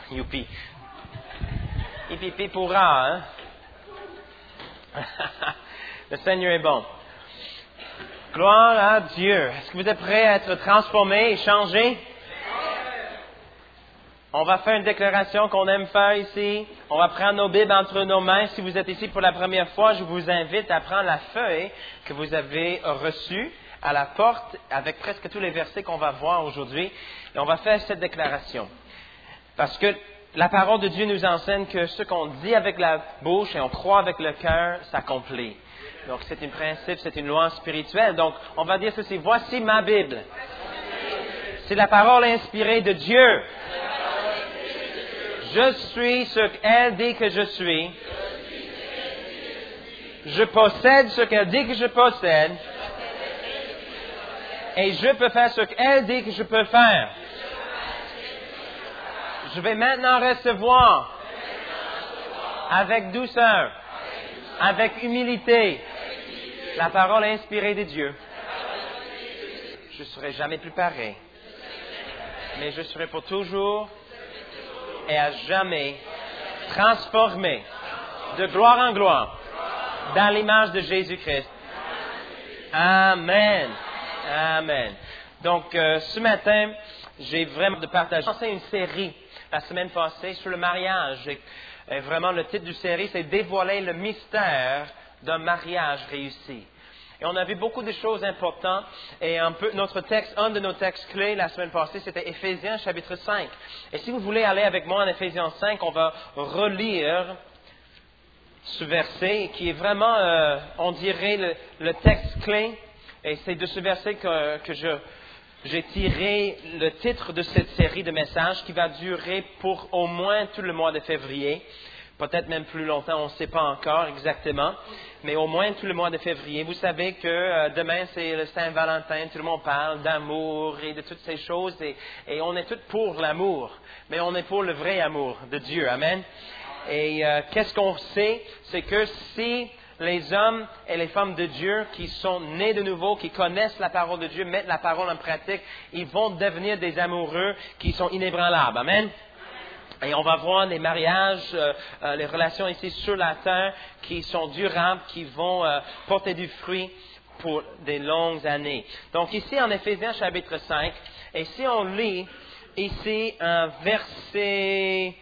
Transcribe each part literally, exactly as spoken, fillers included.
Youpi. Hippie pourra, hein? Le Seigneur est bon. Gloire à Dieu. Est-ce que vous êtes prêts à être transformés et changés? On va faire une déclaration qu'on aime faire ici. On va prendre nos Bibles entre nos mains. Si vous êtes ici pour la première fois, je vous invite à prendre la feuille que vous avez reçue à la porte avec presque tous les versets qu'on va voir aujourd'hui. Et on va faire cette déclaration. Parce que la parole de Dieu nous enseigne que ce qu'on dit avec la bouche et on croit avec le cœur s'accomplit. Donc c'est un principe, c'est une loi spirituelle. Donc on va dire ceci, voici ma Bible. C'est la parole inspirée de Dieu. Je suis ce qu'elle dit que je suis. Je possède ce qu'elle dit que je possède. Et je peux faire ce qu'elle dit que je peux faire. Je vais maintenant recevoir avec douceur, avec humilité, la parole inspirée de Dieu. Je ne serai jamais plus pareil, mais je serai pour toujours et à jamais transformé de gloire en gloire dans l'image de Jésus-Christ. Amen. Amen. Donc, euh, ce matin, j'ai vraiment de partager une série la semaine passée sur le mariage. Et, et vraiment, le titre du série, c'est « Dévoiler le mystère d'un mariage réussi ». Et on a vu beaucoup de choses importantes. Et un peu, notre texte, un de nos textes clés la semaine passée, c'était Éphésiens chapitre cinq. Et si vous voulez aller avec moi en Éphésiens cinq, on va relire ce verset qui est vraiment, euh, on dirait, le, le texte clé. Et c'est de ce verset que, que je, j'ai tiré le titre de cette série de messages qui va durer pour au moins tout le mois de février. Peut-être même plus longtemps, on ne sait pas encore exactement. Mais au moins tout le mois de février. Vous savez que euh, demain, c'est le Saint-Valentin. Tout le monde parle d'amour et de toutes ces choses. Et, et on est tous pour l'amour. Mais on est pour le vrai amour de Dieu. Amen. Et euh, qu'est-ce qu'on sait? C'est que si les hommes et les femmes de Dieu qui sont nés de nouveau, qui connaissent la parole de Dieu, mettent la parole en pratique, ils vont devenir des amoureux qui sont inébranlables. Amen. Et on va voir les mariages, euh, euh, les relations ici sur la terre qui sont durables, qui vont euh, porter du fruit pour des longues années. Donc ici en Éphésiens chapitre cinq, et si on lit ici un verset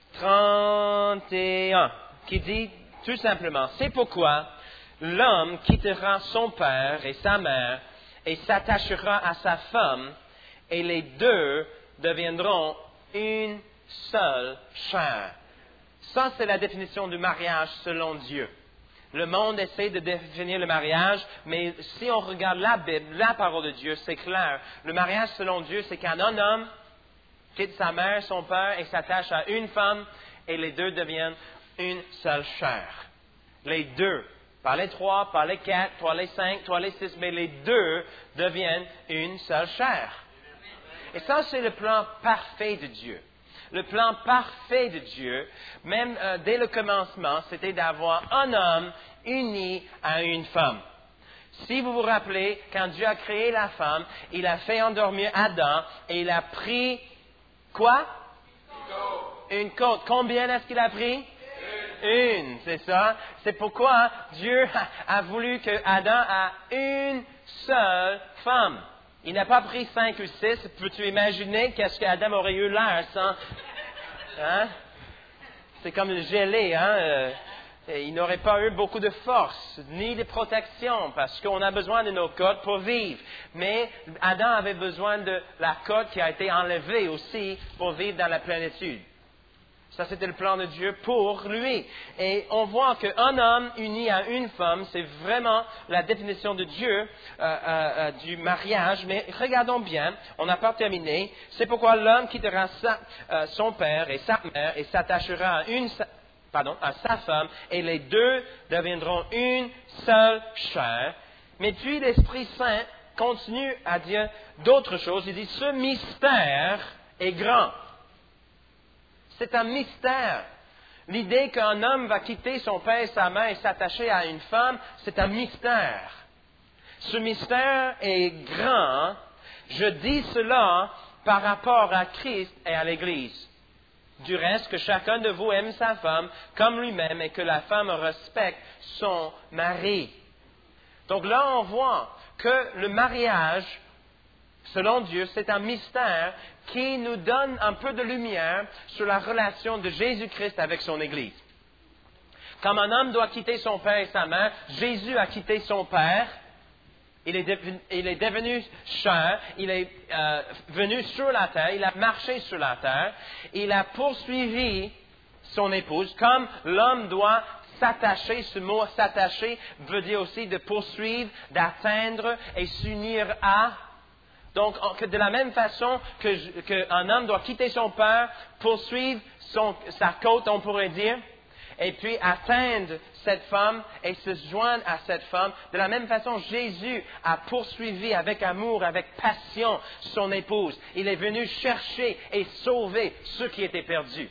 trente et un qui dit tout simplement, c'est pourquoi l'homme quittera son père et sa mère et s'attachera à sa femme et les deux deviendront une seule chair. Ça, c'est la définition du mariage selon Dieu. Le monde essaie de définir le mariage, mais si on regarde la Bible, la parole de Dieu, c'est clair. Le mariage selon Dieu, c'est quand un homme quitte sa mère, son père et s'attache à une femme et les deux deviennent une seule chair. Les deux, pas les trois, pas les quatre, pas les cinq, pas les six, mais les deux deviennent une seule chair. Et ça, c'est le plan parfait de Dieu. Le plan parfait de Dieu, même euh, dès le commencement, c'était d'avoir un homme uni à une femme. Si vous vous rappelez, quand Dieu a créé la femme, il a fait endormir Adam et il a pris quoi? Une côte. Combien est-ce qu'il a pris? Une, c'est ça. C'est pourquoi Dieu a, a voulu que Adam ait une seule femme. Il n'a pas pris cinq ou six. Peux-tu imaginer qu'est-ce qu'Adam aurait eu l'air sans... Hein? C'est comme le gelé, hein? Euh, il n'aurait pas eu beaucoup de force, ni de protection, parce qu'on a besoin de nos côtes pour vivre. Mais Adam avait besoin de la côte qui a été enlevée aussi pour vivre dans la plénitude. Ça, c'était le plan de Dieu pour lui. Et on voit qu'un homme uni à une femme, c'est vraiment la définition de Dieu euh, euh, euh, du mariage. Mais regardons bien, on n'a pas terminé. C'est pourquoi l'homme quittera sa, euh, son père et sa mère et s'attachera à, une, pardon, à sa femme, et les deux deviendront une seule chair. Mais puis l'Esprit Saint continue à dire d'autres choses. Il dit, ce mystère est grand. C'est un mystère. L'idée qu'un homme va quitter son père et sa mère et s'attacher à une femme, c'est un mystère. Ce mystère est grand. Je dis cela par rapport à Christ et à l'Église. Du reste, que chacun de vous aime sa femme comme lui-même et que la femme respecte son mari. Donc là, on voit que le mariage, selon Dieu, c'est un mystère qui nous donne un peu de lumière sur la relation de Jésus-Christ avec son Église. Comme un homme doit quitter son père et sa mère, Jésus a quitté son père. Il est, devenu, il est devenu chair, il est euh, venu sur la terre, il a marché sur la terre, il a poursuivi son épouse, comme l'homme doit s'attacher. Ce mot s'attacher veut dire aussi de poursuivre, d'atteindre et s'unir à. Donc, de la même façon que, qu'un homme doit quitter son père, poursuivre son, sa côte, on pourrait dire, et puis atteindre cette femme et se joindre à cette femme. De la même façon, Jésus a poursuivi avec amour, avec passion son épouse. Il est venu chercher et sauver ceux qui étaient perdus.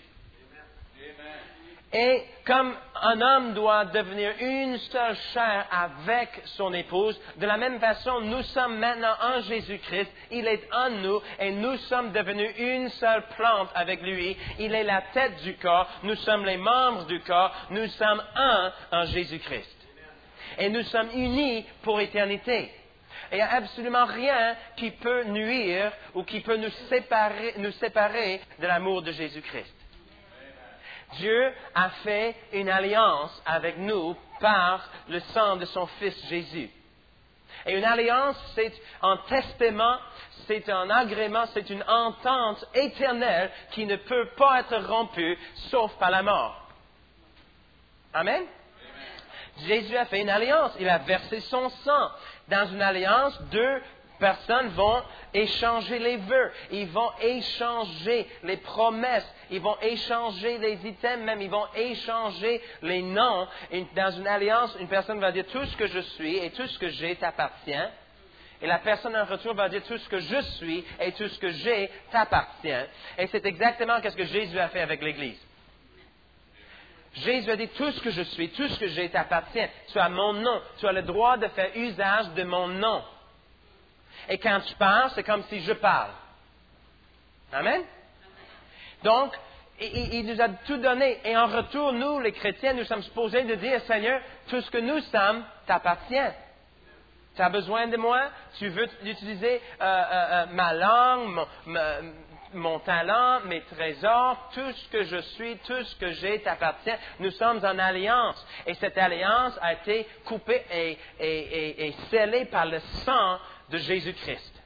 Et comme un homme doit devenir une seule chair avec son épouse, de la même façon, nous sommes maintenant en Jésus-Christ. Il est en nous et nous sommes devenus une seule plante avec lui. Il est la tête du corps. Nous sommes les membres du corps. Nous sommes un en Jésus-Christ. Et nous sommes unis pour l'éternité. Il n'y a absolument rien qui peut nuire ou qui peut nous séparer, nous séparer de l'amour de Jésus-Christ. Dieu a fait une alliance avec nous par le sang de son Fils Jésus. Et une alliance, c'est un testament, c'est un agrément, c'est une entente éternelle qui ne peut pas être rompue sauf par la mort. Amen? Amen. Jésus a fait une alliance, il a versé son sang. Dans une alliance, deux personnes vont échanger les vœux, ils vont échanger les promesses, ils vont échanger les items, même ils vont échanger les noms. Dans une alliance, une personne va dire tout ce que je suis et tout ce que j'ai t'appartient. Et la personne en retour va dire tout ce que je suis et tout ce que j'ai t'appartient. Et c'est exactement ce que Jésus a fait avec l'Église. Jésus a dit tout ce que je suis, tout ce que j'ai t'appartient. Tu as mon nom, tu as le droit de faire usage de mon nom. Et quand tu parles, c'est comme si je parle. Amen? Donc, il, il nous a tout donné. Et en retour, nous, les chrétiens, nous sommes supposés de dire, Seigneur, tout ce que nous sommes t'appartient. Tu as besoin de moi? Tu veux utiliser euh, euh, euh, ma langue, mon, ma, mon talent, mes trésors, tout ce que je suis, tout ce que j'ai t'appartient. Nous sommes en alliance. Et cette alliance a été coupée et, et, et, et scellée par le sang de Jésus-Christ.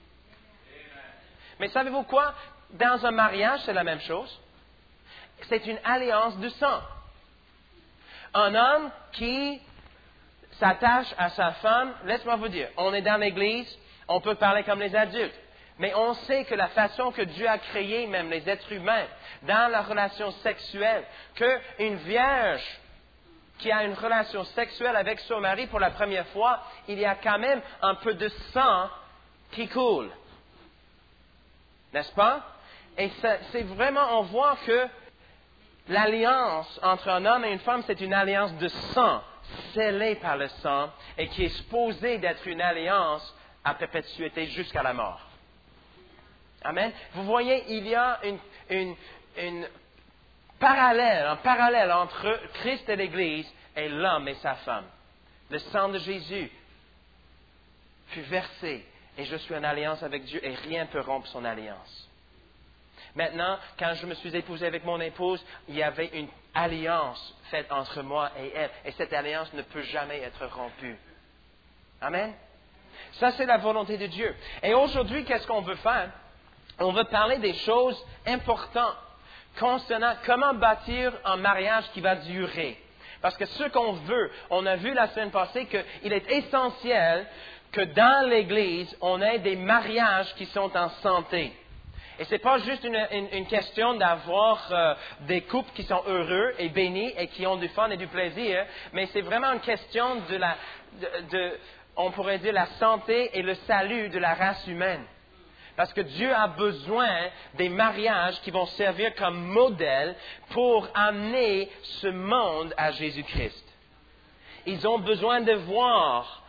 Mais savez-vous quoi? Dans un mariage, c'est la même chose. C'est une alliance du sang. Un homme qui s'attache à sa femme, laisse-moi vous dire, on est dans l'Église, on peut parler comme les adultes, mais on sait que la façon que Dieu a créé même les êtres humains dans la relation sexuelle, qu'une vierge qui a une relation sexuelle avec son mari pour la première fois, il y a quand même un peu de sang qui coule. N'est-ce pas? Et ça, c'est vraiment, on voit que l'alliance entre un homme et une femme, c'est une alliance de sang, scellée par le sang, et qui est supposée d'être une alliance à perpétuité jusqu'à la mort. Amen? Vous voyez, il y a une, une, une parallèle, un parallèle entre Christ et l'Église et l'homme et sa femme. Le sang de Jésus fut versé et je suis en alliance avec Dieu et rien ne peut rompre son alliance. Maintenant, quand je me suis épousé avec mon épouse, il y avait une alliance faite entre moi et elle et cette alliance ne peut jamais être rompue. Amen? Ça, c'est la volonté de Dieu. Et aujourd'hui, qu'est-ce qu'on veut faire? On veut parler des choses importantes concernant comment bâtir un mariage qui va durer. Parce que ce qu'on veut, on a vu la semaine passée qu'il est essentiel que dans l'Église, on ait des mariages qui sont en santé. Et ce n'est pas juste une, une, une question d'avoir euh, des couples qui sont heureux et bénis et qui ont du fun et du plaisir, mais c'est vraiment une question de la, de, de, on pourrait dire, la santé et le salut de la race humaine. Parce que Dieu a besoin des mariages qui vont servir comme modèle pour amener ce monde à Jésus-Christ. Ils ont besoin de voir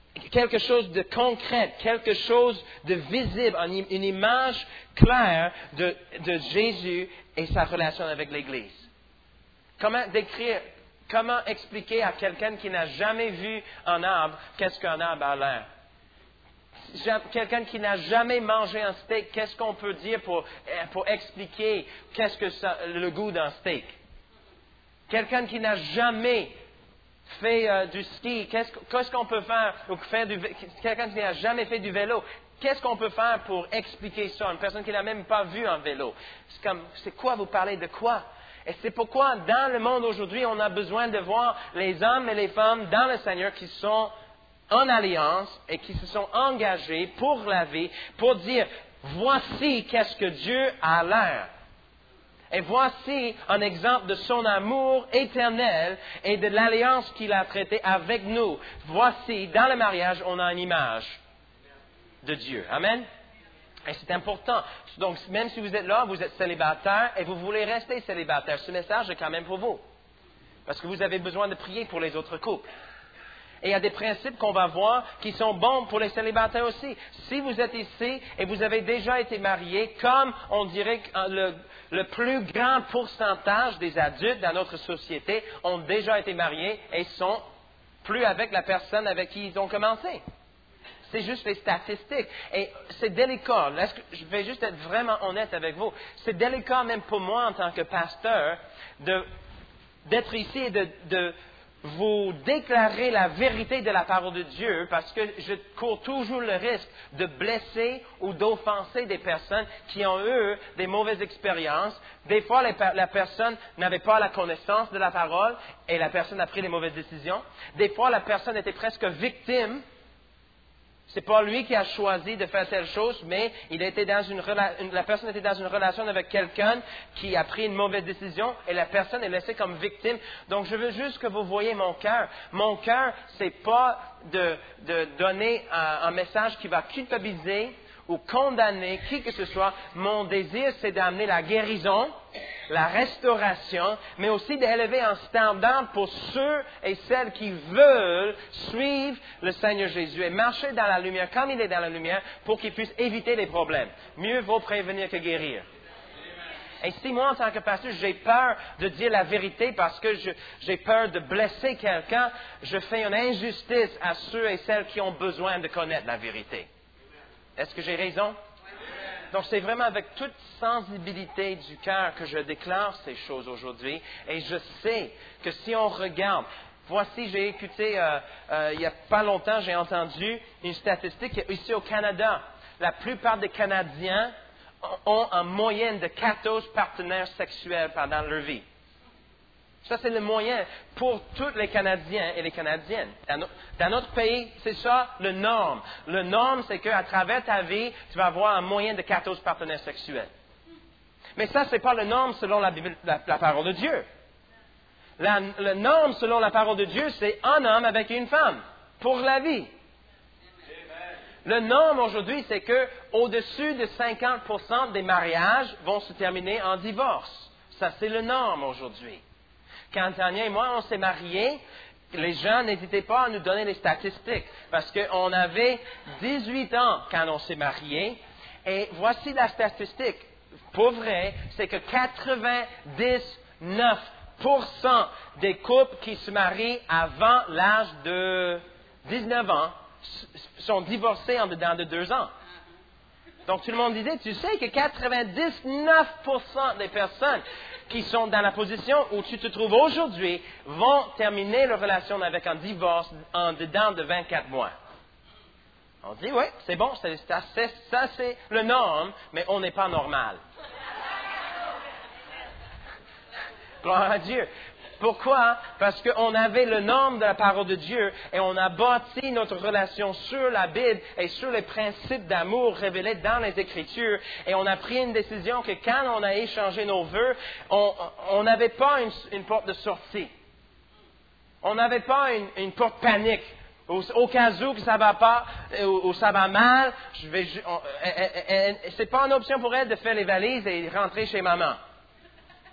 quelque chose de concret, quelque chose de visible, une image claire de, de Jésus et sa relation avec l'Église. Comment décrire, comment expliquer à quelqu'un qui n'a jamais vu un arbre, qu'est-ce qu'un arbre a l'air? Quelqu'un qui n'a jamais mangé un steak, qu'est-ce qu'on peut dire pour, pour expliquer qu'est-ce que ça, le goût d'un steak? Quelqu'un qui n'a jamais fait euh, du ski, qu'est-ce, qu'est-ce qu'on peut faire? Ou faire du, quelqu'un qui n'a jamais fait du vélo, qu'est-ce qu'on peut faire pour expliquer ça? Une personne qui n'a même pas vu un vélo. C'est comme, c'est quoi vous parlez de quoi? Et c'est pourquoi dans le monde aujourd'hui, on a besoin de voir les hommes et les femmes dans le Seigneur qui sont en alliance et qui se sont engagés pour la vie, pour dire, voici qu'est-ce que Dieu a l'air. Et voici un exemple de son amour éternel et de l'alliance qu'il a traitée avec nous. Voici, dans le mariage, on a une image de Dieu. Amen. Et c'est important. Donc, même si vous êtes là, vous êtes célibataire et vous voulez rester célibataire, ce message est quand même pour vous. Parce que vous avez besoin de prier pour les autres couples. Et il y a des principes qu'on va voir qui sont bons pour les célibataires aussi. Si vous êtes ici et vous avez déjà été marié, comme on dirait que le, le plus grand pourcentage des adultes dans notre société ont déjà été mariés et sont plus avec la personne avec qui ils ont commencé. C'est juste les statistiques. Et c'est délicat. Est-ce que, je vais juste être vraiment honnête avec vous. C'est délicat même pour moi en tant que pasteur de, d'être ici et de, de vous déclarer la vérité de la parole de Dieu parce que je cours toujours le risque de blesser ou d'offenser des personnes qui ont eu des mauvaises expériences. Des fois, les, la personne n'avait pas la connaissance de la parole et la personne a pris les mauvaises décisions. Des fois, la personne était presque victime. C'est pas lui qui a choisi de faire telle chose, mais il était dans une rela- la personne était dans une relation avec quelqu'un qui a pris une mauvaise décision et la personne est laissée comme victime. Donc, je veux juste que vous voyez mon cœur. Mon cœur, c'est pas de, de donner un, un message qui va culpabiliser ou condamner qui que ce soit. Mon désir, c'est d'amener la guérison, la restauration, mais aussi d'élever un standard pour ceux et celles qui veulent suivre le Seigneur Jésus et marcher dans la lumière comme il est dans la lumière pour qu'ils puissent éviter les problèmes. Mieux vaut prévenir que guérir. Et si moi, en tant que pasteur, j'ai peur de dire la vérité parce que je, j'ai peur de blesser quelqu'un, je fais une injustice à ceux et celles qui ont besoin de connaître la vérité. Est-ce que j'ai raison? Donc, c'est vraiment avec toute sensibilité du cœur que je déclare ces choses aujourd'hui. Et je sais que si on regarde, voici, j'ai écouté, euh, euh, il n'y a pas longtemps, j'ai entendu une statistique ici au Canada. La plupart des Canadiens ont en moyenne de quatorze partenaires sexuels pendant leur vie. Ça, c'est le moyen pour tous les Canadiens et les Canadiennes. Dans, no- dans notre pays, c'est ça le norme. Le norme, c'est qu'à travers ta vie, tu vas avoir un moyen de quatorze partenaires sexuels. Mais ça, ce n'est pas le norme selon la, Bible, la, la parole de Dieu. La, le norme selon la parole de Dieu, c'est un homme avec une femme, pour la vie. Le norme aujourd'hui, c'est que au-dessus de cinquante pour cent des mariages vont se terminer en divorce. Ça, c'est le norme aujourd'hui. Quand Tania et moi, on s'est mariés, les gens n'hésitaient pas à nous donner les statistiques, parce qu'on avait dix-huit ans quand on s'est mariés, et voici la statistique. Pour vrai, c'est que quatre-vingt-dix-neuf pour cent des couples qui se marient avant l'âge de dix-neuf ans sont divorcés en dedans de deux ans. Donc tout le monde disait, tu sais que quatre-vingt-dix-neuf pour cent des personnes qui sont dans la position où tu te trouves aujourd'hui vont terminer leur relation avec un divorce en dedans de vingt-quatre mois. On dit, oui, c'est bon, c'est, ça, c'est, ça c'est le norme, mais on n'est pas normal. Gloire à Dieu. Pourquoi? Parce qu'on avait le norme de la parole de Dieu et on a bâti notre relation sur la Bible et sur les principes d'amour révélés dans les Écritures. Et on a pris une décision que quand on a échangé nos vœux, on n'avait pas une, une porte de sortie. On n'avait pas une, une porte panique. Au, au cas où que ça va pas, ou, ou ça va mal, je vais, on, c'est pas une option pour elle de faire les valises et rentrer chez maman.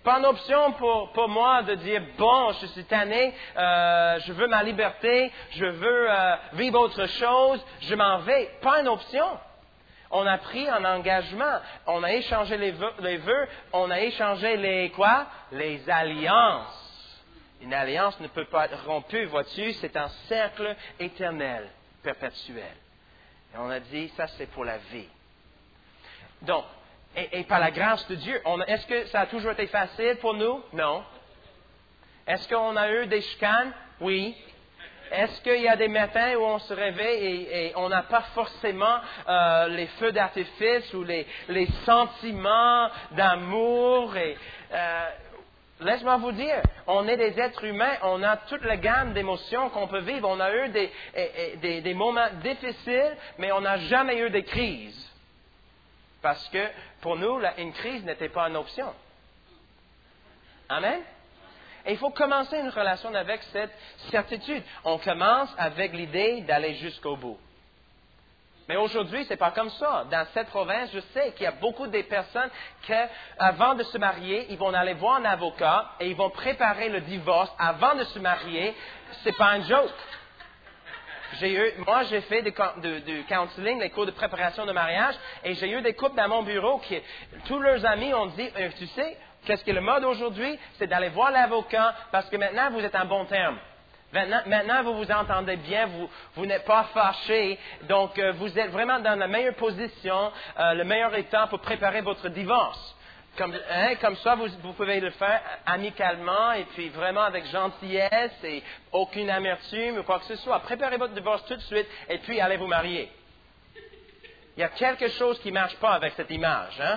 pas une option pour, pour moi de dire, bon, je suis tanné, euh, je veux ma liberté, je veux euh, vivre autre chose, je m'en vais. Pas une option. On a pris un engagement, on a échangé les vœux, les vœux, on a échangé les quoi? Les alliances. Une alliance ne peut pas être rompue, vois-tu, c'est un cercle éternel, perpétuel. Et on a dit, ça c'est pour la vie. Donc, et, et par la grâce de Dieu, on, est-ce que ça a toujours été facile pour nous? Non. Est-ce qu'on a eu des chicanes? Oui. Est-ce qu'il y a des matins où on se réveille et, et on n'a pas forcément euh, les feux d'artifice ou les, les sentiments d'amour? Et, euh, laisse-moi vous dire, on est des êtres humains, on a toute la gamme d'émotions qu'on peut vivre. On a eu des, et, et, des, des moments difficiles, mais on n'a jamais eu des crises. Parce que pour nous, la, une crise n'était pas une option. Amen? Et il faut commencer une relation avec cette certitude. On commence avec l'idée d'aller jusqu'au bout. Mais aujourd'hui, c'est pas comme ça. Dans cette province, je sais qu'il y a beaucoup de personnes qui, avant de se marier, ils vont aller voir un avocat et ils vont préparer le divorce avant de se marier. C'est pas un joke. J'ai eu, moi, j'ai fait du de, de counseling, les cours de préparation de mariage, et j'ai eu des couples dans mon bureau qui, tous leurs amis ont dit, euh, tu sais, qu'est-ce que le mode aujourd'hui? C'est d'aller voir l'avocat parce que maintenant, vous êtes en bon terme. Maintenant, maintenant vous vous entendez bien, vous, vous n'êtes pas fâchés, donc euh, vous êtes vraiment dans la meilleure position, euh, le meilleur état pour préparer votre divorce. Comme, hein, comme ça, vous, vous pouvez le faire amicalement et puis vraiment avec gentillesse et aucune amertume ou quoi que ce soit. Préparez votre divorce tout de suite et puis allez vous marier. Il y a quelque chose qui ne marche pas avec cette image, hein?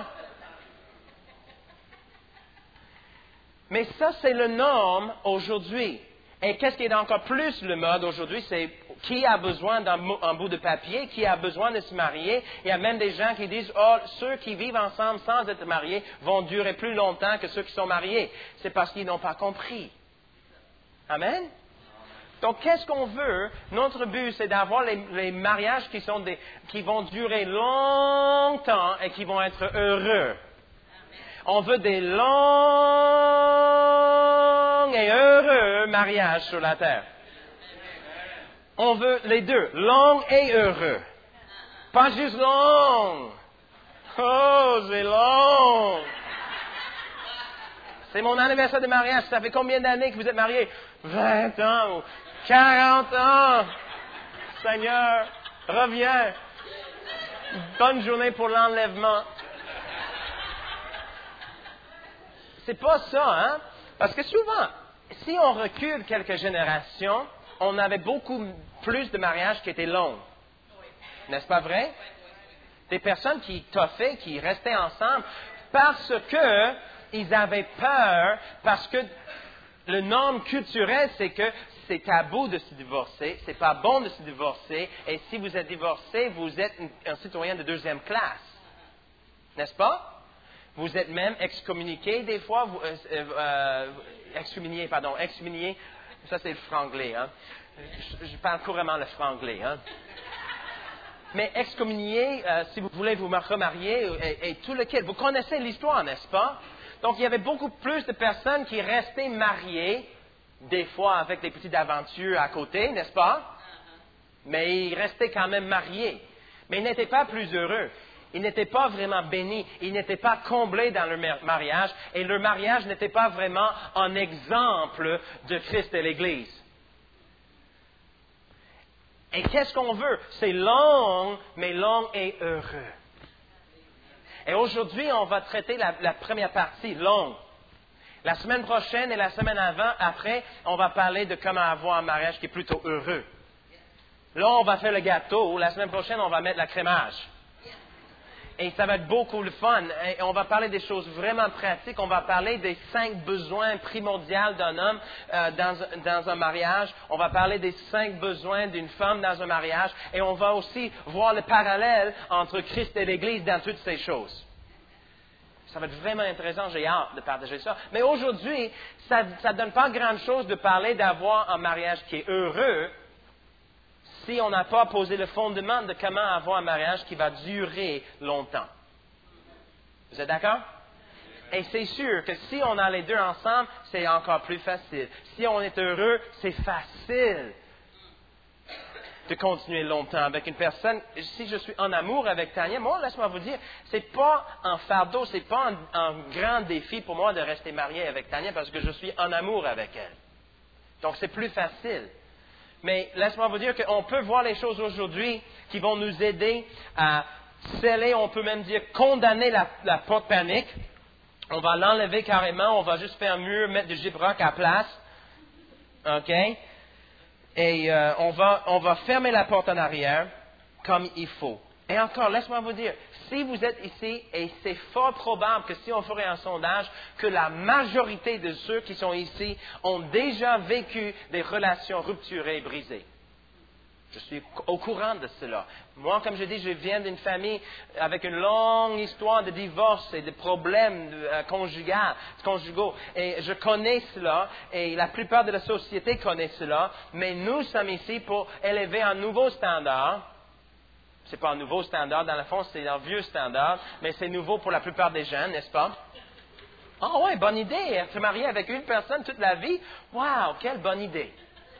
Mais ça, c'est le norme aujourd'hui. Et qu'est-ce qui est encore plus le mode aujourd'hui? C'est qui a besoin d'un bout de papier, qui a besoin de se marier. Il y a même des gens qui disent, oh, ceux qui vivent ensemble sans être mariés vont durer plus longtemps que ceux qui sont mariés. C'est parce qu'ils n'ont pas compris. Amen? Donc, qu'est-ce qu'on veut? Notre but, c'est d'avoir les, les mariages qui, sont des, qui vont durer longtemps et qui vont être heureux. On veut des longs et heureux mariages sur la terre. On veut les deux, longs et heureux. Pas juste long. Oh, c'est long. C'est mon anniversaire de mariage. Ça fait combien d'années que vous êtes mariés? vingt ans ou quarante ans. Seigneur, reviens. Bonne journée pour l'enlèvement. C'est pas ça, hein? Parce que souvent, si on recule quelques générations, on avait beaucoup plus de mariages qui étaient longs. N'est-ce pas vrai? Des personnes qui toffaient, qui restaient ensemble parce que ils avaient peur, parce que le norme culturel, c'est que c'est tabou de se divorcer, c'est pas bon de se divorcer, et si vous êtes divorcé, vous êtes un citoyen de deuxième classe. N'est-ce pas? Vous êtes même excommuniqué des fois, vous, euh, euh, excommunié, pardon, excommunié, ça c'est le franglais, hein. Je, je parle couramment le franglais, hein. Mais excommunié, euh, si vous voulez vous remarier, et, et tout lequel, vous connaissez l'histoire, n'est-ce pas? Donc il y avait beaucoup plus de personnes qui restaient mariées, des fois avec des petites aventures à côté, n'est-ce pas? Mais ils restaient quand même mariés. Mais ils n'étaient pas plus heureux. Ils n'étaient pas vraiment bénis, ils n'étaient pas comblés dans leur mariage, et leur mariage n'était pas vraiment un exemple de Christ et l'Église. Et qu'est-ce qu'on veut? C'est long, mais long et heureux. Et aujourd'hui, on va traiter la, la première partie, longue. La semaine prochaine et la semaine avant, après, on va parler de comment avoir un mariage qui est plutôt heureux. Là, on va faire le gâteau. La semaine prochaine, on va mettre la crémage. Et ça va être beaucoup le fun. Et on va parler des choses vraiment pratiques. On va parler des cinq besoins primordiaux d'un homme euh, dans, dans un mariage. On va parler des cinq besoins d'une femme dans un mariage. Et on va aussi voir le parallèle entre Christ et l'Église dans toutes ces choses. Ça va être vraiment intéressant. J'ai hâte de partager ça. Mais aujourd'hui, ça ne donne pas grand-chose de parler d'avoir un mariage qui est heureux si on n'a pas posé le fondement de comment avoir un mariage qui va durer longtemps. Vous êtes d'accord? Et c'est sûr que si on a les deux ensemble, c'est encore plus facile. Si on est heureux, c'est facile de continuer longtemps avec une personne. Si je suis en amour avec Tania, moi, laisse-moi vous dire, c'est pas un fardeau, c'est pas un, un grand défi pour moi de rester marié avec Tania parce que je suis en amour avec elle. Donc, c'est plus facile. Mais laisse-moi vous dire qu'on peut voir les choses aujourd'hui qui vont nous aider à sceller, on peut même dire condamner la, la porte panique. On va l'enlever carrément, on va juste faire mieux, mettre du gyproc à place. OK? Et euh, on, va, on va fermer la porte en arrière comme il faut. Et encore, laisse-moi vous dire, si vous êtes ici, et c'est fort probable que si on ferait un sondage, que la majorité de ceux qui sont ici ont déjà vécu des relations rupturées et brisées. Je suis au courant de cela. Moi, comme je dis, je viens d'une famille avec une longue histoire de divorce et de problèmes euh, conjugaux, conjugaux. Et je connais cela, et la plupart de la société connaît cela, mais nous sommes ici pour élever un nouveau standard. Ce n'est pas un nouveau standard, dans le fond, c'est un vieux standard, mais c'est nouveau pour la plupart des gens, n'est-ce pas? Ah oh, ouais, bonne idée, se marier avec une personne toute la vie. Wow, quelle bonne idée!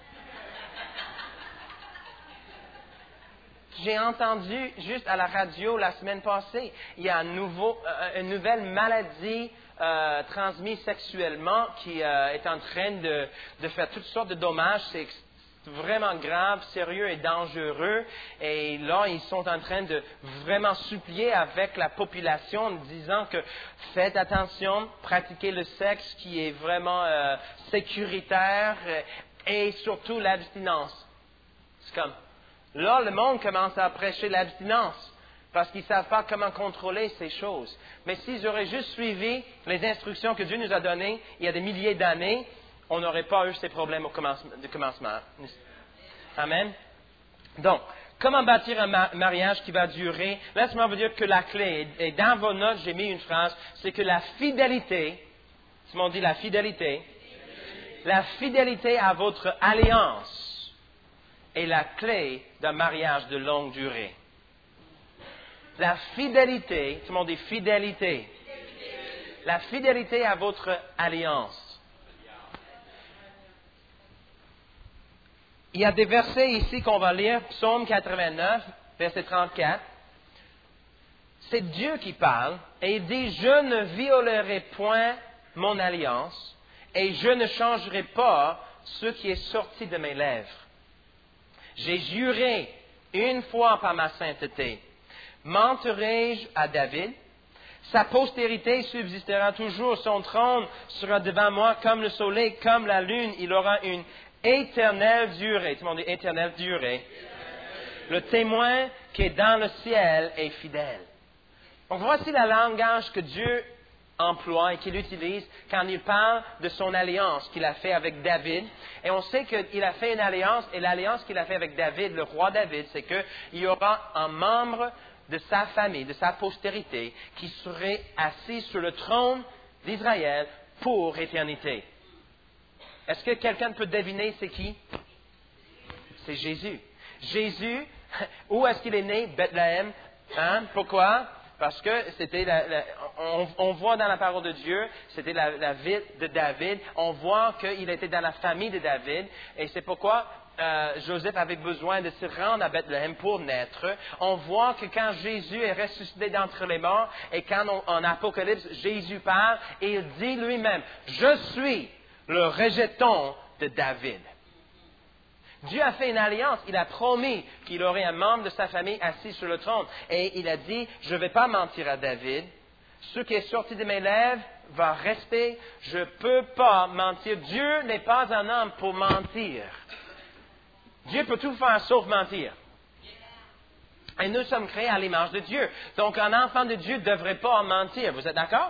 J'ai entendu juste à la radio la semaine passée, il y a un nouveau, euh, une nouvelle maladie euh, transmise sexuellement qui euh, est en train de, de faire toutes sortes de dommages. C'est vraiment grave, sérieux et dangereux. Et là, ils sont en train de vraiment supplier avec la population en disant que faites attention, pratiquez le sexe qui est vraiment euh, sécuritaire euh, et surtout l'abstinence. C'est comme... Là, le monde commence à prêcher l'abstinence parce qu'ils ne savent pas comment contrôler ces choses. Mais s'ils auraient juste suivi les instructions que Dieu nous a données il y a des milliers d'années, on n'aurait pas eu ces problèmes au commencement. Amen. Donc, comment bâtir un mariage qui va durer? Laisse-moi vous dire que la clé, et dans vos notes, j'ai mis une phrase, c'est que la fidélité, si on dit la fidélité, la fidélité à votre alliance est la clé d'un mariage de longue durée. La fidélité, tout le monde dit fidélité. La fidélité à votre alliance. Il y a des versets ici qu'on va lire, Psaume quatre-vingt-neuf, verset trente-quatre. C'est Dieu qui parle et il dit, « Je ne violerai point mon alliance et je ne changerai pas ce qui est sorti de mes lèvres. J'ai juré une fois par ma sainteté. Menterai-je à David? Sa postérité subsistera toujours. Son trône sera devant moi comme le soleil, comme la lune. Il aura une éternelle durée. Tout le monde dit éternelle durée. Le témoin qui est dans le ciel est fidèle. Donc voici le langage que Dieu emploie et qu'il utilise quand il parle de son alliance qu'il a fait avec David. Et on sait qu'il a fait une alliance, et l'alliance qu'il a fait avec David, le roi David, c'est qu'il y aura un membre de sa famille, de sa postérité, qui serait assis sur le trône d'Israël pour éternité. Est-ce que quelqu'un peut deviner c'est qui? C'est Jésus. Jésus, où est-ce qu'il est né? Bethléem. Hein? Pourquoi? Parce que c'était la, la, on, on voit dans la parole de Dieu, c'était la, la ville de David. On voit qu'il était dans la famille de David. Et c'est pourquoi euh, Joseph avait besoin de se rendre à Bethléem pour naître. On voit que quand Jésus est ressuscité d'entre les morts, et quand on, en Apocalypse, Jésus parle, et il dit lui-même, « Je suis le rejeton de David ». Dieu a fait une alliance. Il a promis qu'il aurait un membre de sa famille assis sur le trône. Et il a dit, je ne vais pas mentir à David. Ce qui est sorti de mes lèvres va rester. Je ne peux pas mentir. Dieu n'est pas un homme pour mentir. Dieu peut tout faire sauf mentir. Et nous sommes créés à l'image de Dieu. Donc un enfant de Dieu ne devrait pas mentir. Vous êtes d'accord?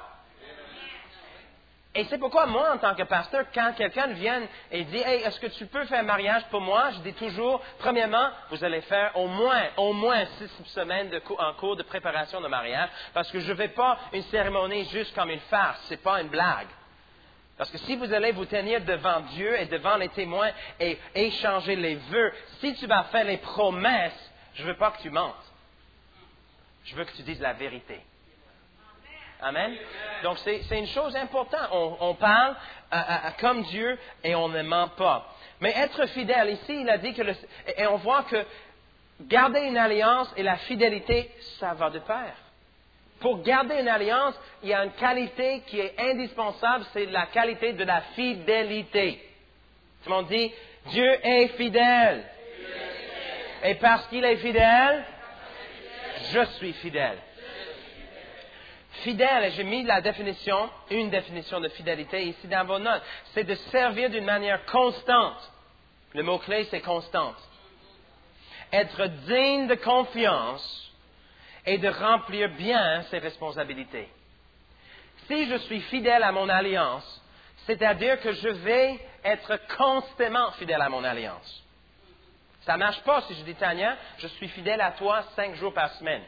Et c'est pourquoi moi, en tant que pasteur, quand quelqu'un vient et dit « Hey, est-ce que tu peux faire un mariage pour moi? » Je dis toujours, premièrement, vous allez faire au moins, au moins six semaines de cours, en cours de préparation de mariage, parce que je ne veux pas une cérémonie juste comme une farce, ce n'est pas une blague. Parce que si vous allez vous tenir devant Dieu et devant les témoins et échanger les vœux, si tu vas faire les promesses, je ne veux pas que tu mentes. Je veux que tu dises la vérité. Amen. Donc, c'est, c'est une chose importante. On, on parle à, à, à comme Dieu et on ne ment pas. Mais être fidèle, ici, il a dit que... Le, et on voit que garder une alliance et la fidélité, ça va de pair. Pour garder une alliance, il y a une qualité qui est indispensable, c'est la qualité de la fidélité. Tout le monde dit, Dieu est fidèle. Et parce qu'il est fidèle, je suis fidèle. Fidèle, et j'ai mis la définition, une définition de fidélité ici dans vos notes, c'est de servir d'une manière constante. Le mot-clé, c'est constante. Être digne de confiance et de remplir bien ses responsabilités. Si je suis fidèle à mon alliance, c'est-à-dire que je vais être constamment fidèle à mon alliance. Ça ne marche pas si je dis, Tania, je suis fidèle à toi cinq jours par semaine.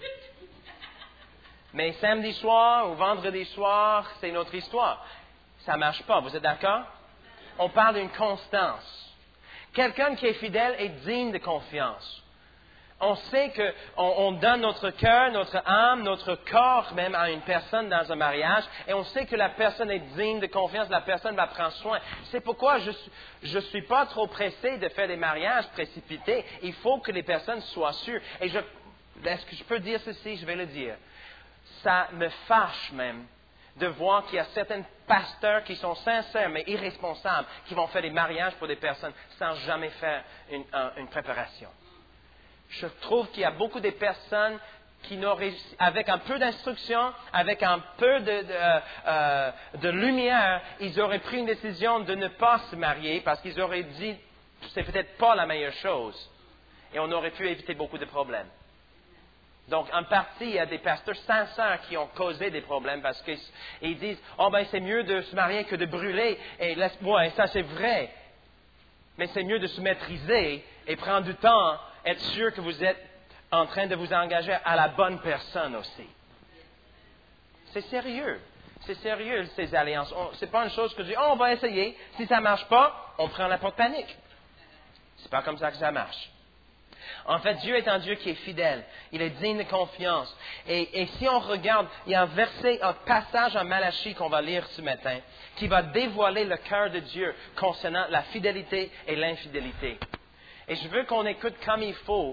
Mais samedi soir ou vendredi soir, c'est une autre histoire. Ça ne marche pas, vous êtes d'accord? On parle d'une constance. Quelqu'un qui est fidèle est digne de confiance. On sait qu'on on donne notre cœur, notre âme, notre corps même à une personne dans un mariage et on sait que la personne est digne de confiance, la personne va prendre soin. C'est pourquoi je ne suis pas trop pressé de faire des mariages précipités. Il faut que les personnes soient sûres. Et je, est-ce que je peux dire ceci? Je vais le dire. Ça me fâche même de voir qu'il y a certains pasteurs qui sont sincères mais irresponsables, qui vont faire des mariages pour des personnes sans jamais faire une, un, une préparation. Je trouve qu'il y a beaucoup de personnes qui n'auraient, avec un peu d'instruction, avec un peu de, de, euh, de lumière, ils auraient pris une décision de ne pas se marier parce qu'ils auraient dit c'est peut-être pas la meilleure chose. Et on aurait pu éviter beaucoup de problèmes. Donc, en partie, il y a des pasteurs sincères qui ont causé des problèmes parce qu'ils disent « Oh ben, c'est mieux de se marier que de brûler. » Et laisse-moi, et ça c'est vrai. Mais c'est mieux de se maîtriser et prendre du temps, être sûr que vous êtes en train de vous engager à la bonne personne aussi. C'est sérieux. C'est sérieux, ces alliances. Ce n'est pas une chose que je dis, oh, on va essayer. Si ça ne marche pas, on prend la porte panique. C'est pas comme ça que ça marche. En fait, Dieu est un Dieu qui est fidèle. Il est digne de confiance. Et, et si on regarde, il y a un verset, un passage en Malachie qu'on va lire ce matin, qui va dévoiler le cœur de Dieu concernant la fidélité et l'infidélité. Et je veux qu'on écoute comme il faut,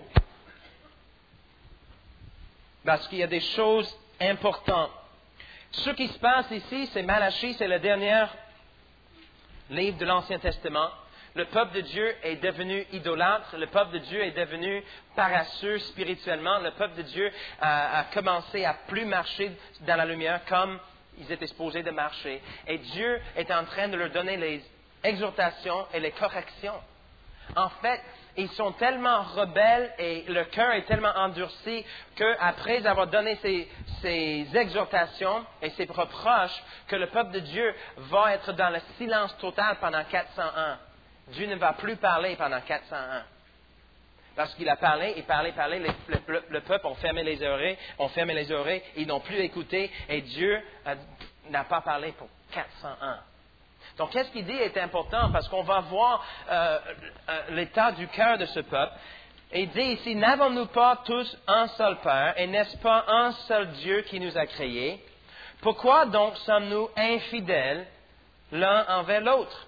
parce qu'il y a des choses importantes. Ce qui se passe ici, c'est Malachie, c'est le dernier livre de l'Ancien Testament. Le peuple de Dieu est devenu idolâtre, le peuple de Dieu est devenu paresseux spirituellement, le peuple de Dieu a, a commencé à plus marcher dans la lumière comme ils étaient supposés de marcher. Et Dieu est en train de leur donner les exhortations et les corrections. En fait, ils sont tellement rebelles et leur cœur est tellement endurci qu'après avoir donné ces, ces exhortations et ces reproches, que le peuple de Dieu va être dans le silence total pendant quatre cents ans. Dieu ne va plus parler pendant quatre cents ans. Parce qu'il a parlé, il parlait, parlait, le, le, le peuple ont fermé les oreilles, ont fermé les oreilles, ils n'ont plus écouté et Dieu a, n'a pas parlé pour quatre cents ans. Donc, qu'est-ce qu'il dit est important parce qu'on va voir euh, euh, l'état du cœur de ce peuple. Et il dit ici, n'avons-nous pas tous un seul Père et n'est-ce pas un seul Dieu qui nous a créés? Pourquoi donc sommes-nous infidèles l'un envers l'autre?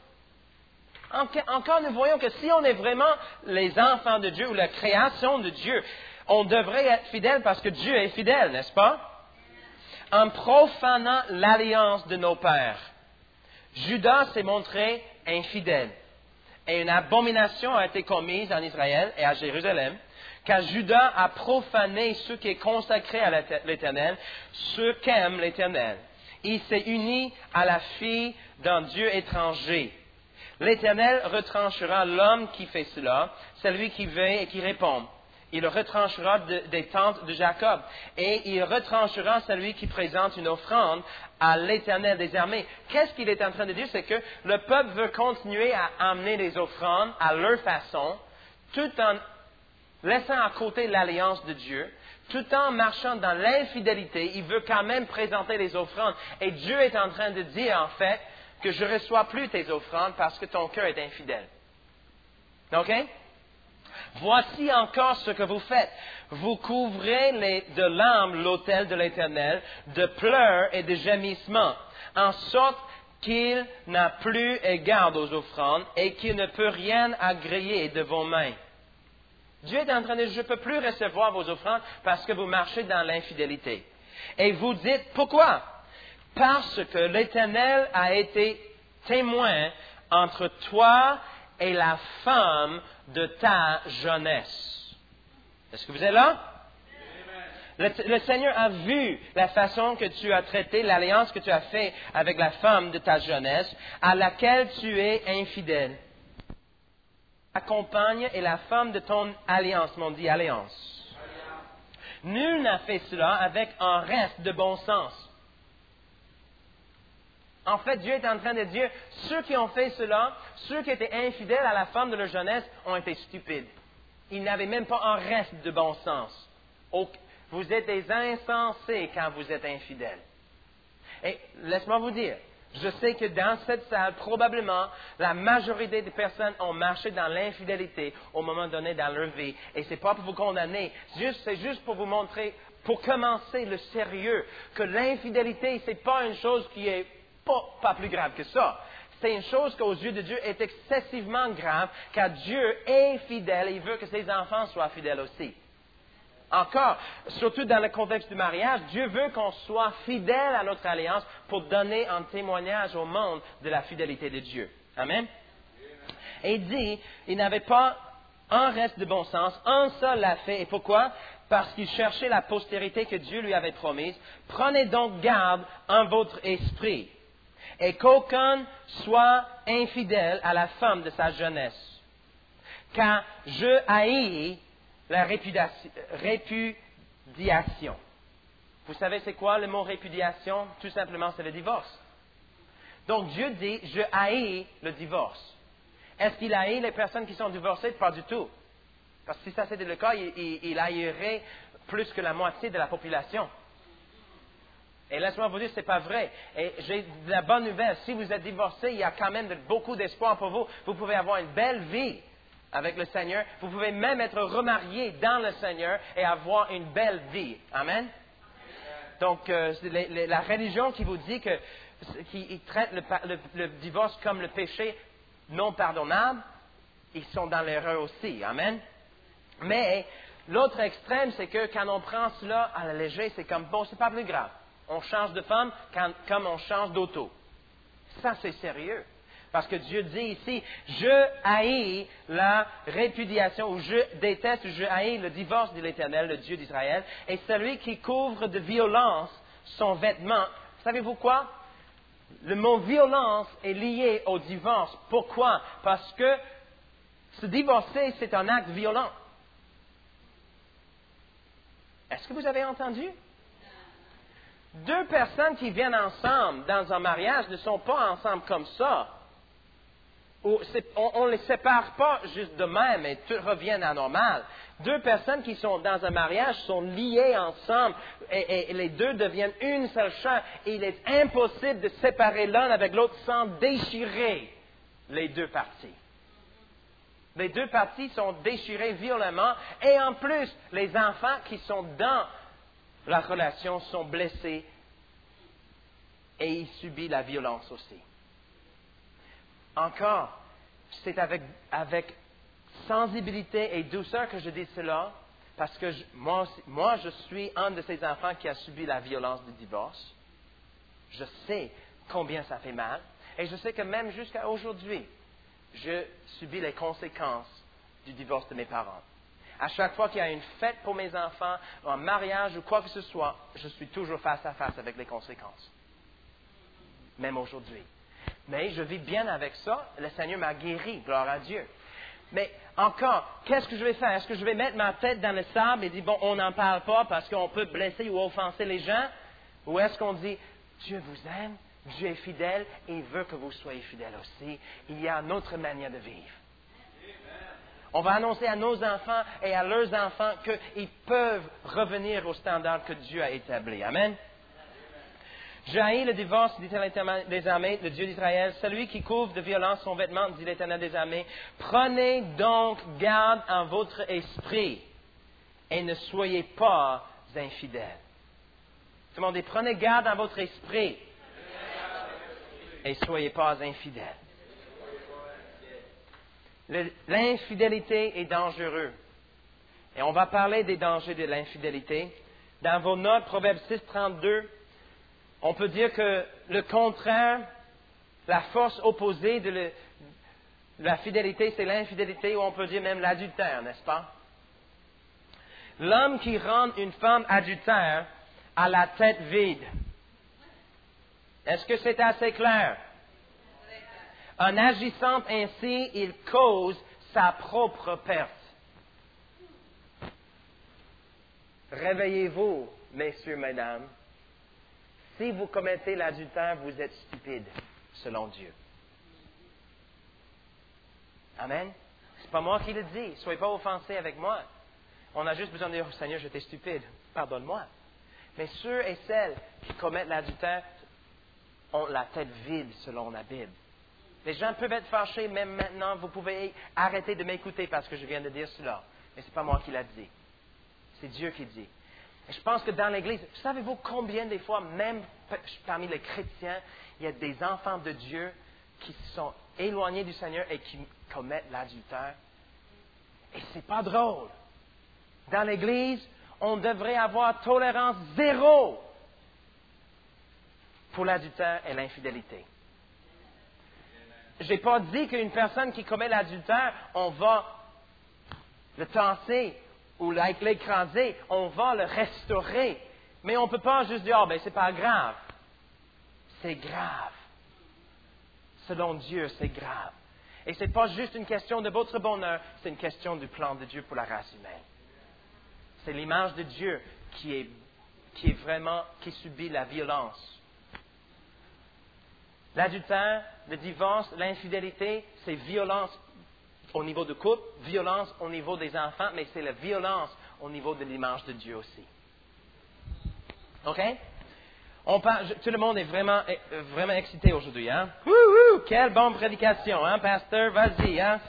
Encore, nous voyons que si on est vraiment les enfants de Dieu ou la création de Dieu, on devrait être fidèle parce que Dieu est fidèle, n'est-ce pas? En profanant l'alliance de nos pères, Judas s'est montré infidèle. Et une abomination a été commise en Israël et à Jérusalem, car Judas a profané ce qui est consacré à l'Éternel, ce qu'aime l'Éternel. Il s'est uni à la fille d'un Dieu étranger. L'Éternel retranchera l'homme qui fait cela, celui qui veille et qui répond. Il le retranchera de, des tentes de Jacob. Et il retranchera celui qui présente une offrande à l'Éternel des armées. Qu'est-ce qu'il est en train de dire? C'est que le peuple veut continuer à amener des offrandes à leur façon, tout en laissant à côté l'alliance de Dieu, tout en marchant dans l'infidélité. Il veut quand même présenter les offrandes. Et Dieu est en train de dire, en fait, que je ne reçois plus tes offrandes parce que ton cœur est infidèle. OK? Voici encore ce que vous faites. Vous couvrez les, de larmes l'autel de l'Éternel, de pleurs et de gémissements, en sorte qu'il n'a plus égard aux offrandes et qu'il ne peut rien agréer de vos mains. Dieu est en train de dire, je ne peux plus recevoir vos offrandes parce que vous marchez dans l'infidélité. Et vous dites, pourquoi? Parce que l'Éternel a été témoin entre toi et la femme de ta jeunesse. Est-ce que vous êtes là? Le, le Seigneur a vu la façon que tu as traité, l'alliance que tu as faite avec la femme de ta jeunesse, à laquelle tu es infidèle. Ta compagne est la femme de ton alliance, mon dit alliance. Nul n'a fait cela avec un reste de bon sens. En fait, Dieu est en train de dire, ceux qui ont fait cela, ceux qui étaient infidèles à la femme de leur jeunesse, ont été stupides. Ils n'avaient même pas un reste de bon sens. Vous êtes des insensés quand vous êtes infidèles. Et laisse-moi vous dire, je sais que dans cette salle, probablement, la majorité des personnes ont marché dans l'infidélité au moment donné dans leur vie. Et ce n'est pas pour vous condamner, juste, c'est juste pour vous montrer, pour commencer, le sérieux, que l'infidélité, ce n'est pas une chose qui est pas, pas plus grave que ça. C'est une chose qu'aux yeux de Dieu est excessivement grave, car Dieu est fidèle et il veut que ses enfants soient fidèles aussi. Encore, surtout dans le contexte du mariage, Dieu veut qu'on soit fidèle à notre alliance pour donner un témoignage au monde de la fidélité de Dieu. Amen. Et il dit, il n'avait pas un reste de bon sens, un seul l'a fait. Et pourquoi? Parce qu'il cherchait la postérité que Dieu lui avait promise. Prenez donc garde en votre esprit, et qu'aucun soit infidèle à la femme de sa jeunesse. Car je haïs la répudiation. répudiation. Vous savez c'est quoi le mot répudiation? Tout simplement, c'est le divorce. Donc Dieu dit, je haïs le divorce. Est-ce qu'il haït les personnes qui sont divorcées? Pas du tout. Parce que si ça c'était le cas, il, il, il haïrait plus que la moitié de la population. Et laisse-moi vous dire, ce n'est pas vrai. Et j'ai de la bonne nouvelle. Si vous êtes divorcé, il y a quand même beaucoup d'espoir pour vous. Vous pouvez avoir une belle vie avec le Seigneur. Vous pouvez même être remarié dans le Seigneur et avoir une belle vie. Amen. Donc, euh, les, les, la religion qui vous dit que, qui traite le, le, le divorce comme le péché non pardonnable, ils sont dans l'erreur aussi. Amen. Mais l'autre extrême, c'est que quand on prend cela à la légère, c'est comme, bon, c'est pas plus grave. On change de femme quand, comme on change d'auto. Ça, c'est sérieux. Parce que Dieu dit ici, je haïs la répudiation, ou je déteste, ou je haïs le divorce de l'Éternel, le Dieu d'Israël, et celui qui couvre de violence son vêtement. Savez-vous quoi? Le mot violence est lié au divorce. Pourquoi? Parce que se divorcer, c'est un acte violent. Est-ce que vous avez entendu? Deux personnes qui viennent ensemble dans un mariage ne sont pas ensemble comme ça. On ne les sépare pas juste de même et tout revient à normal. Deux personnes qui sont dans un mariage sont liées ensemble et, et, et les deux deviennent une seule chair. Et il est impossible de séparer l'un avec l'autre sans déchirer les deux parties. Les deux parties sont déchirées violemment et en plus, les enfants qui sont dans la relation sont blessés et ils subissent la violence aussi. Encore, c'est avec, avec sensibilité et douceur que je dis cela, parce que je, moi, moi, je suis un de ces enfants qui a subi la violence du divorce. Je sais combien ça fait mal, et je sais que même jusqu'à aujourd'hui, je subis les conséquences du divorce de mes parents. À chaque fois qu'il y a une fête pour mes enfants, un mariage ou quoi que ce soit, je suis toujours face à face avec les conséquences. Même aujourd'hui. Mais je vis bien avec ça. Le Seigneur m'a guéri, gloire à Dieu. Mais encore, qu'est-ce que je vais faire? Est-ce que je vais mettre ma tête dans le sable et dire, bon, on n'en parle pas parce qu'on peut blesser ou offenser les gens? Ou est-ce qu'on dit, Dieu vous aime, Dieu est fidèle et il veut que vous soyez fidèles aussi. Il y a une autre manière de vivre. On va annoncer à nos enfants et à leurs enfants qu'ils peuvent revenir au standard que Dieu a établi. Amen. J'haïs le divorce, dit l'Éternel des armées, le Dieu d'Israël. Celui qui couvre de violence son vêtement, dit l'Éternel des armées. Prenez donc garde en votre esprit et ne soyez pas infidèles. Tout le monde dit, prenez garde en votre esprit et ne soyez pas infidèles. Le, l'infidélité est dangereuse. Et on va parler des dangers de l'infidélité. Dans vos notes, Proverbe six, trente-deux, on peut dire que le contraire, la force opposée de, le, de la fidélité, c'est l'infidélité, ou on peut dire même l'adultère, n'est-ce pas? L'homme qui rend une femme adultère a la tête vide. Est-ce que c'est assez clair? En agissant ainsi, il cause sa propre perte. Réveillez-vous, messieurs, mesdames. Si vous commettez l'adultère, vous êtes stupide, selon Dieu. Amen. C'est pas moi qui le dis. Soyez pas offensés avec moi. On a juste besoin de dire, oh, Seigneur, j'étais stupide. Pardonne-moi. Mais ceux et celles qui commettent l'adultère ont la tête vide, selon la Bible. Les gens peuvent être fâchés, même maintenant, vous pouvez arrêter de m'écouter parce que je viens de dire cela. Mais ce n'est pas moi qui l'a dit. C'est Dieu qui dit. Et je pense que dans l'Église, savez-vous combien des fois, même parmi les chrétiens, il y a des enfants de Dieu qui sont éloignés du Seigneur et qui commettent l'adultère? Et c'est pas drôle. Dans l'Église, on devrait avoir tolérance zéro pour l'adultère et l'infidélité. Je n'ai pas dit qu'une personne qui commet l'adultère, on va le tasser ou l'écraser, on va le restaurer. Mais on ne peut pas juste dire, oh, ben, c'est pas grave. C'est grave. Selon Dieu, c'est grave. Et ce n'est pas juste une question de votre bonheur, c'est une question du plan de Dieu pour la race humaine. C'est l'image de Dieu qui est, qui est vraiment, qui subit la violence. L'adultère, le divorce, l'infidélité, c'est violence au niveau du couple, violence au niveau des enfants, mais c'est la violence au niveau de l'image de Dieu aussi. OK? On parle, je, tout le monde est vraiment, vraiment excité aujourd'hui, hein? Wouhou! Quelle bonne prédication, hein, pasteur? Vas-y, hein?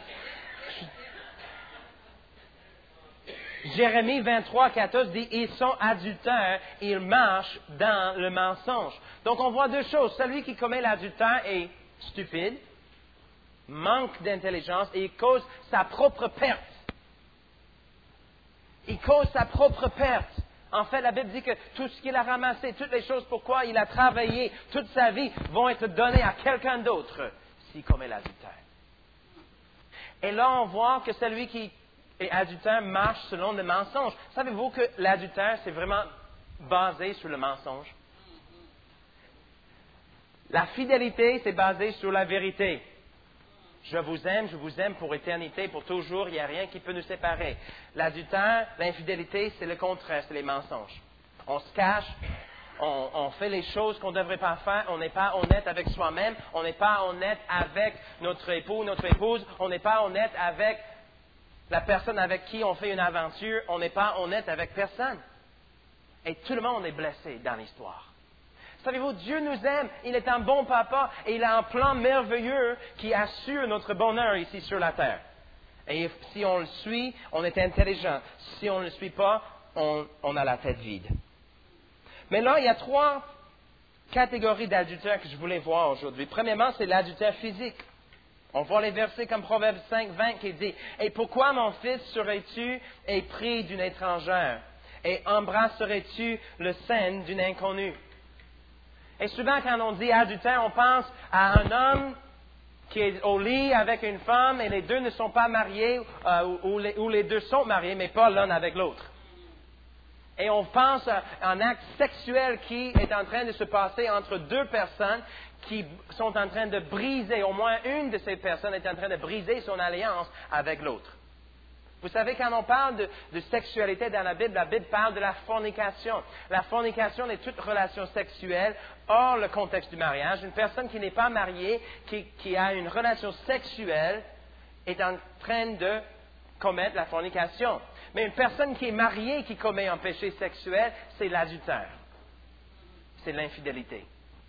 Jérémie vingt-trois, quatorze dit, ils sont adultères, ils marchent dans le mensonge. Donc on voit deux choses. Celui qui commet l'adultère est stupide, manque d'intelligence et il cause sa propre perte. Il cause sa propre perte. En fait, la Bible dit que tout ce qu'il a ramassé, toutes les choses pour quoi il a travaillé toute sa vie vont être données à quelqu'un d'autre s'il commet l'adultère. Et là, on voit que celui qui et adultère marche selon le mensonge. Savez-vous que l'adultère, c'est vraiment basé sur le mensonge? La fidélité, c'est basé sur la vérité. Je vous aime, je vous aime pour éternité, pour toujours, il n'y a rien qui peut nous séparer. L'adultère, l'infidélité, c'est le contraire, c'est les mensonges. On se cache, on, on fait les choses qu'on ne devrait pas faire, on n'est pas honnête avec soi-même, on n'est pas honnête avec notre époux, notre épouse, on n'est pas honnête avec la personne avec qui on fait une aventure, on n'est pas honnête avec personne. Et tout le monde est blessé dans l'histoire. Savez-vous, Dieu nous aime, il est un bon papa et il a un plan merveilleux qui assure notre bonheur ici sur la terre. Et si on le suit, on est intelligent. Si on ne le suit pas, on, on a la tête vide. Mais là, il y a trois catégories d'adultère que je voulais voir aujourd'hui. Premièrement, c'est l'adultère physique. On voit les versets comme Proverbe cinq, vingt qui dit « Et pourquoi, mon fils, serais-tu épris d'une étrangère? Et embrasserais-tu le sein d'une inconnue? » Et souvent, quand on dit adultère, on pense à un homme qui est au lit avec une femme et les deux ne sont pas mariés, euh, ou, ou, les, ou les deux sont mariés, mais pas l'un avec l'autre. Et on pense à un acte sexuel qui est en train de se passer entre deux personnes qui sont en train de briser, au moins une de ces personnes est en train de briser son alliance avec l'autre. Vous savez, quand on parle de, de sexualité dans la Bible, la Bible parle de la fornication. La fornication est toute relation sexuelle hors le contexte du mariage. Une personne qui n'est pas mariée, qui, qui a une relation sexuelle, est en train de commettre la fornication. Mais une personne qui est mariée, qui commet un péché sexuel, c'est l'adultère. C'est l'infidélité.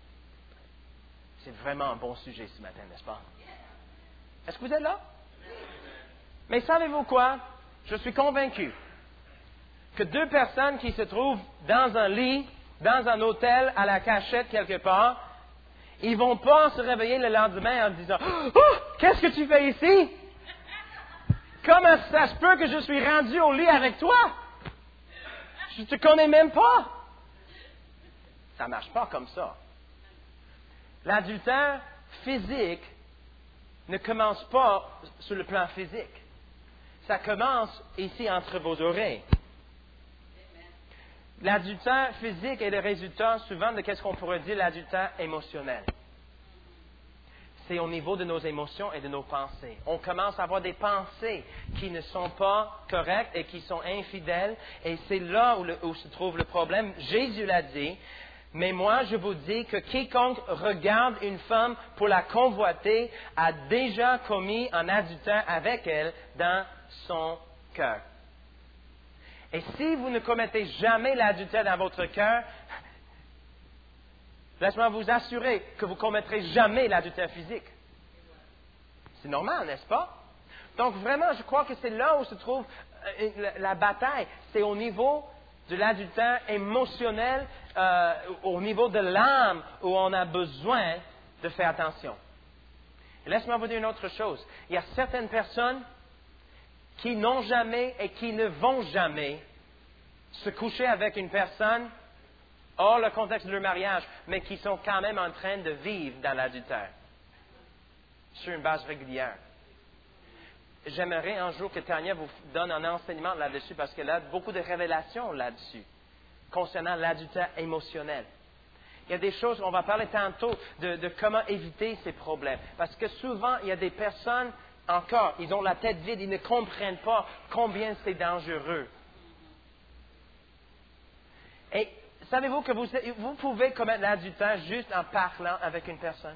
C'est vraiment un bon sujet ce matin, n'est-ce pas? Est-ce que vous êtes là? Mais savez-vous quoi? Je suis convaincu que deux personnes qui se trouvent dans un lit, dans un hôtel, à la cachette quelque part, ils vont pas se réveiller le lendemain en disant « Oh, qu'est-ce que tu fais ici? Comment ça se peut que je suis rendu au lit avec toi? Je te connais même pas. » Ça marche pas comme ça. L'adultère physique ne commence pas sur le plan physique. Ça commence ici entre vos oreilles. L'adultère physique est le résultat souvent de ce qu'on pourrait dire l'adultère émotionnel. C'est au niveau de nos émotions et de nos pensées. On commence à avoir des pensées qui ne sont pas correctes et qui sont infidèles. Et c'est là où, le, où se trouve le problème. Jésus l'a dit. Mais moi, je vous dis que quiconque regarde une femme pour la convoiter a déjà commis un adultère avec elle dans son cœur. Et si vous ne commettez jamais l'adultère dans votre cœur, laisse-moi vous assurer que vous ne commettrez jamais l'adultère physique. C'est normal, n'est-ce pas? Donc vraiment, je crois que c'est là où se trouve la, la bataille. C'est au niveau de l'adultère émotionnel, euh, au niveau de l'âme, où on a besoin de faire attention. Et laisse-moi vous dire une autre chose. Il y a certaines personnes qui n'ont jamais et qui ne vont jamais se coucher avec une personne hors le contexte de leur mariage, mais qui sont quand même en train de vivre dans l'adultère, sur une base régulière. J'aimerais un jour que Tania vous donne un enseignement là-dessus, parce qu'elle a beaucoup de révélations là-dessus, concernant l'adultère émotionnel. Il y a des choses, on va parler tantôt de, de comment éviter ces problèmes. Parce que souvent, il y a des personnes, encore, ils ont la tête vide, ils ne comprennent pas combien c'est dangereux. Et savez-vous que vous, vous pouvez commettre l'adultère juste en parlant avec une personne?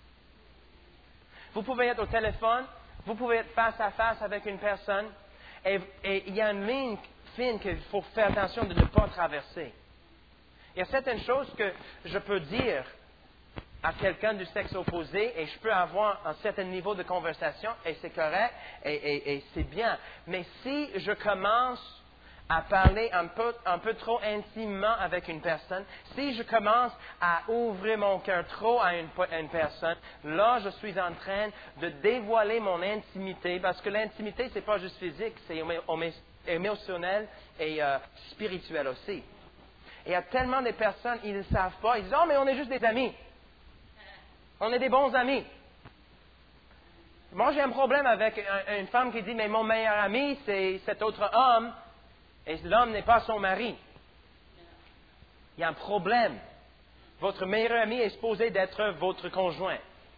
Vous pouvez être au téléphone, vous pouvez être face à face avec une personne, et, et il y a une ligne fine qu'il faut faire attention de ne pas traverser. Il y a certaines choses que je peux dire à quelqu'un du sexe opposé et je peux avoir un certain niveau de conversation et c'est correct et, et, et c'est bien. Mais si je commence à parler un peu, un peu trop intimement avec une personne, si je commence à ouvrir mon cœur trop à une, à une personne, là, je suis en train de dévoiler mon intimité, parce que l'intimité, c'est pas juste physique, c'est émotionnel et euh, spirituel aussi. Et il y a tellement de personnes, ils ne savent pas, ils disent « Oh, mais on est juste des amis. On est des bons amis. » Moi, j'ai un problème avec un, une femme qui dit « Mais mon meilleur ami, c'est cet autre homme. » Et l'homme n'est pas son mari. Il y a un problème. Votre meilleur ami est supposé d'être votre conjoint.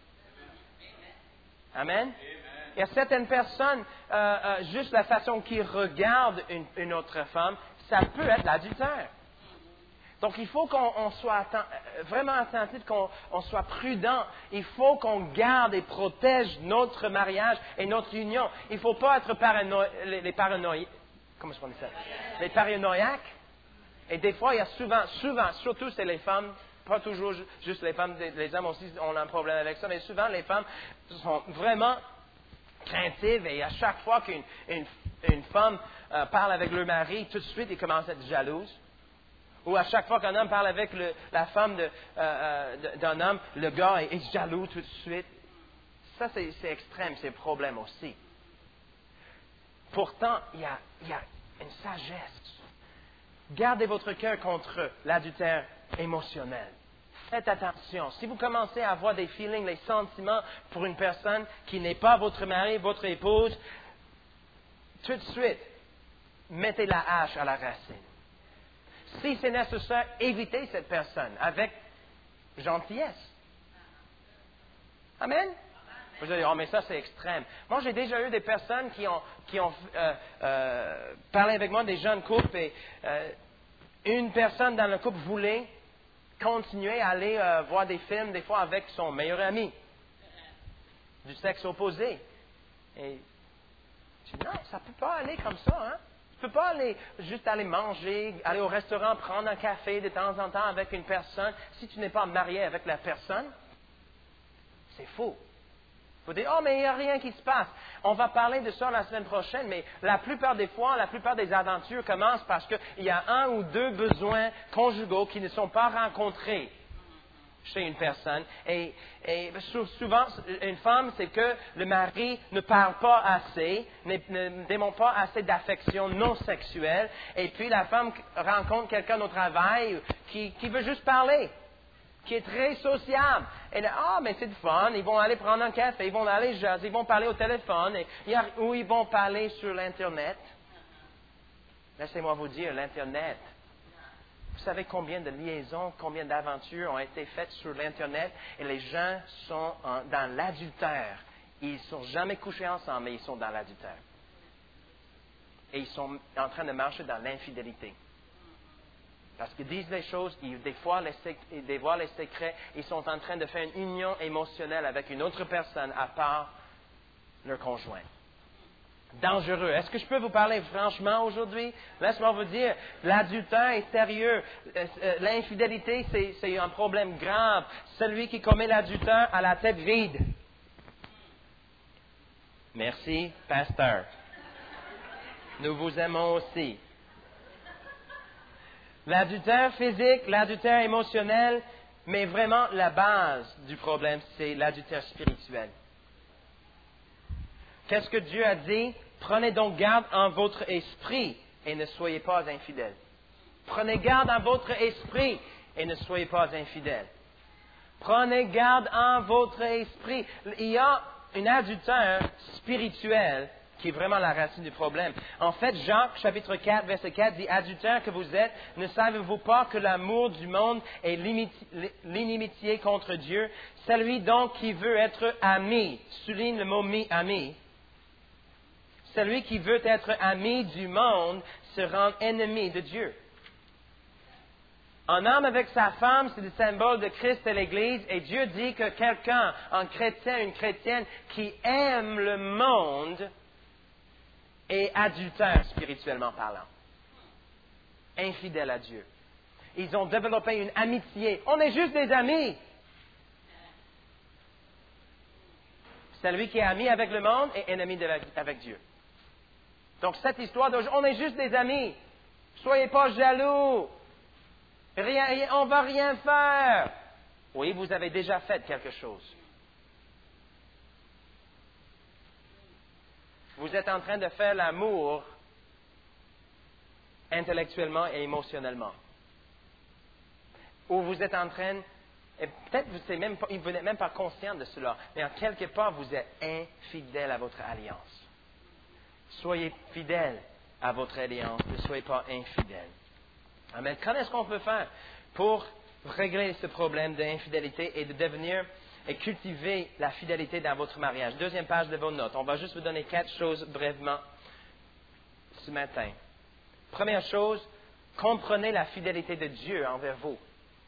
Amen. Il y a certaines personnes, euh, euh, juste la façon qu'ils regardent une, une autre femme, ça peut être l'adultère. Donc il faut qu'on on soit atten- vraiment attentif, qu'on on soit prudent. Il faut qu'on garde et protège notre mariage et notre union. Il ne faut pas être parano- les, les paranoïaques. Comment est-ce qu'on dit ça? Les paranoïaques. Et des fois, il y a souvent, souvent, surtout c'est les femmes, pas toujours juste les femmes, les hommes aussi ont un problème avec ça, mais souvent les femmes sont vraiment craintives et à chaque fois qu'une une, une femme euh, parle avec leur mari, tout de suite, ils commencent à être jalouses. Ou à chaque fois qu'un homme parle avec le, la femme de, euh, euh, d'un homme, le gars est, est jaloux tout de suite. Ça, c'est, c'est extrême, c'est un problème aussi. Pourtant, il y a, il y a une sagesse. Gardez votre cœur contre l'adultère émotionnel. Faites attention. Si vous commencez à avoir des feelings, des sentiments pour une personne qui n'est pas votre mari, votre épouse, tout de suite, mettez la hache à la racine. Si c'est nécessaire, évitez cette personne avec gentillesse. Amen? Vous allez dire, oh, mais ça, c'est extrême. Moi, j'ai déjà eu des personnes qui ont, qui ont euh, euh, parlé avec moi, des jeunes couples, et euh, une personne dans le couple voulait continuer à aller euh, voir des films, des fois avec son meilleur ami, du sexe opposé. Et je dis, non, ça ne peut pas aller comme ça, hein? Tu ne peux pas aller, juste aller manger, aller au restaurant, prendre un café de temps en temps avec une personne, si tu n'es pas marié avec la personne. faux. Vous dites, oh, mais il n'y a rien qui se passe. On va parler de ça la semaine prochaine, mais la plupart des fois, la plupart des aventures commencent parce qu'il y a un ou deux besoins conjugaux qui ne sont pas rencontrés chez une personne. Et, et souvent, une femme, c'est que le mari ne parle pas assez, ne, ne démontre pas assez d'affection non sexuelle, et puis la femme rencontre quelqu'un au travail qui, qui veut juste parler, qui est très sociable. Et là, ah, mais c'est du fun, ils vont aller prendre un café, ils vont aller jaser, ils vont parler au téléphone, et, ou ils vont parler sur l'Internet. Laissez-moi vous dire, l'Internet, vous savez combien de liaisons, combien d'aventures ont été faites sur l'Internet, et les gens sont en, dans l'adultère. Ils ne sont jamais couchés ensemble, mais ils sont dans l'adultère. Et ils sont en train de marcher dans l'infidélité. Parce qu'ils disent les choses, ils dévoilent les, sec- ils dévoilent les secrets, ils sont en train de faire une union émotionnelle avec une autre personne à part leur conjoint. Dangereux. Est-ce que je peux vous parler franchement aujourd'hui? Laisse-moi vous dire, l'adultère est sérieux. L'infidélité, c'est, c'est un problème grave. Celui qui commet l'adultère a la tête vide. Merci, pasteur. Nous vous aimons aussi. L'adultère physique, l'adultère émotionnel, mais vraiment la base du problème, c'est l'adultère spirituel. Qu'est-ce que Dieu a dit? Prenez donc garde en votre esprit et ne soyez pas infidèles. Prenez garde en votre esprit et ne soyez pas infidèles. Prenez garde en votre esprit. Il y a un adultère spirituel qui est vraiment la racine du problème. En fait, Jacques, chapitre quatre, verset quatre, dit, « Adultères que vous êtes, ne savez-vous pas que l'amour du monde est l'inimitié contre Dieu? Celui donc qui veut être ami, souligne le mot « ami », celui qui veut être ami du monde se rend ennemi de Dieu. » Un homme avec sa femme, c'est le symbole de Christ et l'Église, et Dieu dit que quelqu'un, un chrétien, une chrétienne, qui aime le monde, est adultère spirituellement parlant. Infidèle à Dieu. Ils ont développé une amitié. On est juste des amis. Celui qui est ami avec le monde est ennemi de la, avec Dieu. Donc cette histoire d'aujourd'hui, on est juste des amis. Soyez pas jaloux. Rien, on ne va rien faire. Oui, vous avez déjà fait quelque chose. Vous êtes en train de faire l'amour intellectuellement et émotionnellement. Ou vous êtes en train, et peut-être vous n'êtes même, même pas conscient de cela, mais en quelque part, vous êtes infidèle à votre alliance. Soyez fidèles à votre alliance, ne soyez pas infidèles. Amen. Qu'est-ce qu'on peut faire pour régler ce problème d'infidélité et de devenir et cultiver la fidélité dans votre mariage? Deuxième page de vos notes. On va juste vous donner quatre choses brièvement ce matin. Première chose, comprenez la fidélité de Dieu envers vous.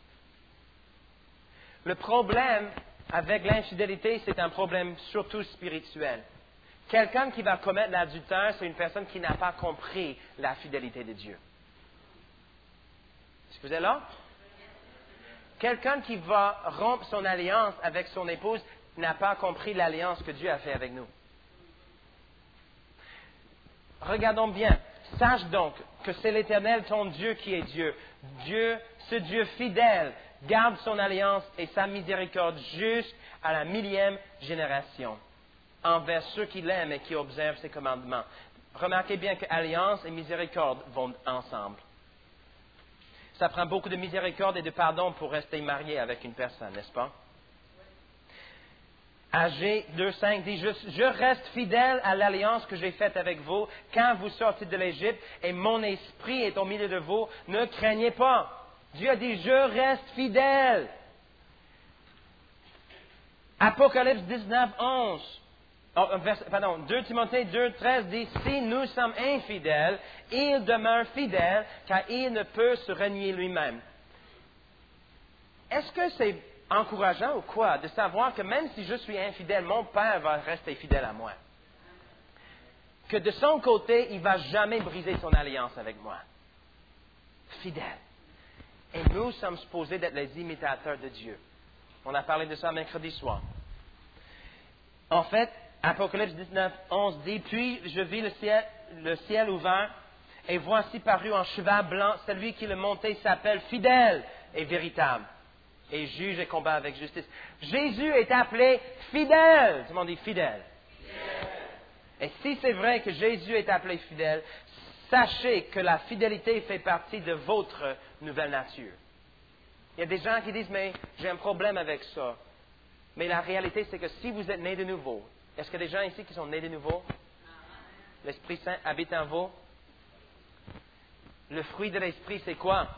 Le problème avec l'infidélité, c'est un problème surtout spirituel. Quelqu'un qui va commettre l'adultère, c'est une personne qui n'a pas compris la fidélité de Dieu. Est-ce que vous êtes là? Quelqu'un qui va rompre son alliance avec son épouse n'a pas compris l'alliance que Dieu a faite avec nous. Regardons bien. Sache donc que c'est l'Éternel, ton Dieu, qui est Dieu. Dieu, ce Dieu fidèle, garde son alliance et sa miséricorde jusqu'à la millième génération envers ceux qui l'aiment et qui observent ses commandements. Remarquez bien que alliance et miséricorde vont ensemble. Ça prend beaucoup de miséricorde et de pardon pour rester marié avec une personne, n'est-ce pas? Agé deux cinq dit, je, je reste fidèle à l'alliance que j'ai faite avec vous quand vous sortez de l'Égypte et mon esprit est au milieu de vous. Ne craignez pas. Dieu a dit, je reste fidèle. Apocalypse dix-neuf onze. Oh, vers, pardon, deux Timothée deux treize dit, si nous sommes infidèles, il demeure fidèle, car il ne peut se renier lui-même. Est-ce que c'est encourageant ou quoi de savoir que même si je suis infidèle, mon Père va rester fidèle à moi? Que de son côté, il ne va jamais briser son alliance avec moi. Fidèle. Et nous sommes supposés d'être les imitateurs de Dieu. On a parlé de ça mercredi soir. En fait, Apocalypse dix-neuf, onze dit, « Puis je vis le ciel, le ciel ouvert, et voici paru en cheval blanc, celui qui le montait s'appelle fidèle et véritable, et juge et combat avec justice. » Jésus est appelé fidèle. Tout le monde dit fidèle. Et si c'est vrai que Jésus est appelé fidèle, sachez que la fidélité fait partie de votre nouvelle nature. Il y a des gens qui disent, mais j'ai un problème avec ça. Mais la réalité, c'est que si vous êtes né de nouveau, est-ce qu'il y a des gens ici qui sont nés de nouveau? L'Esprit Saint habite en vous. Le fruit de l'Esprit, c'est quoi?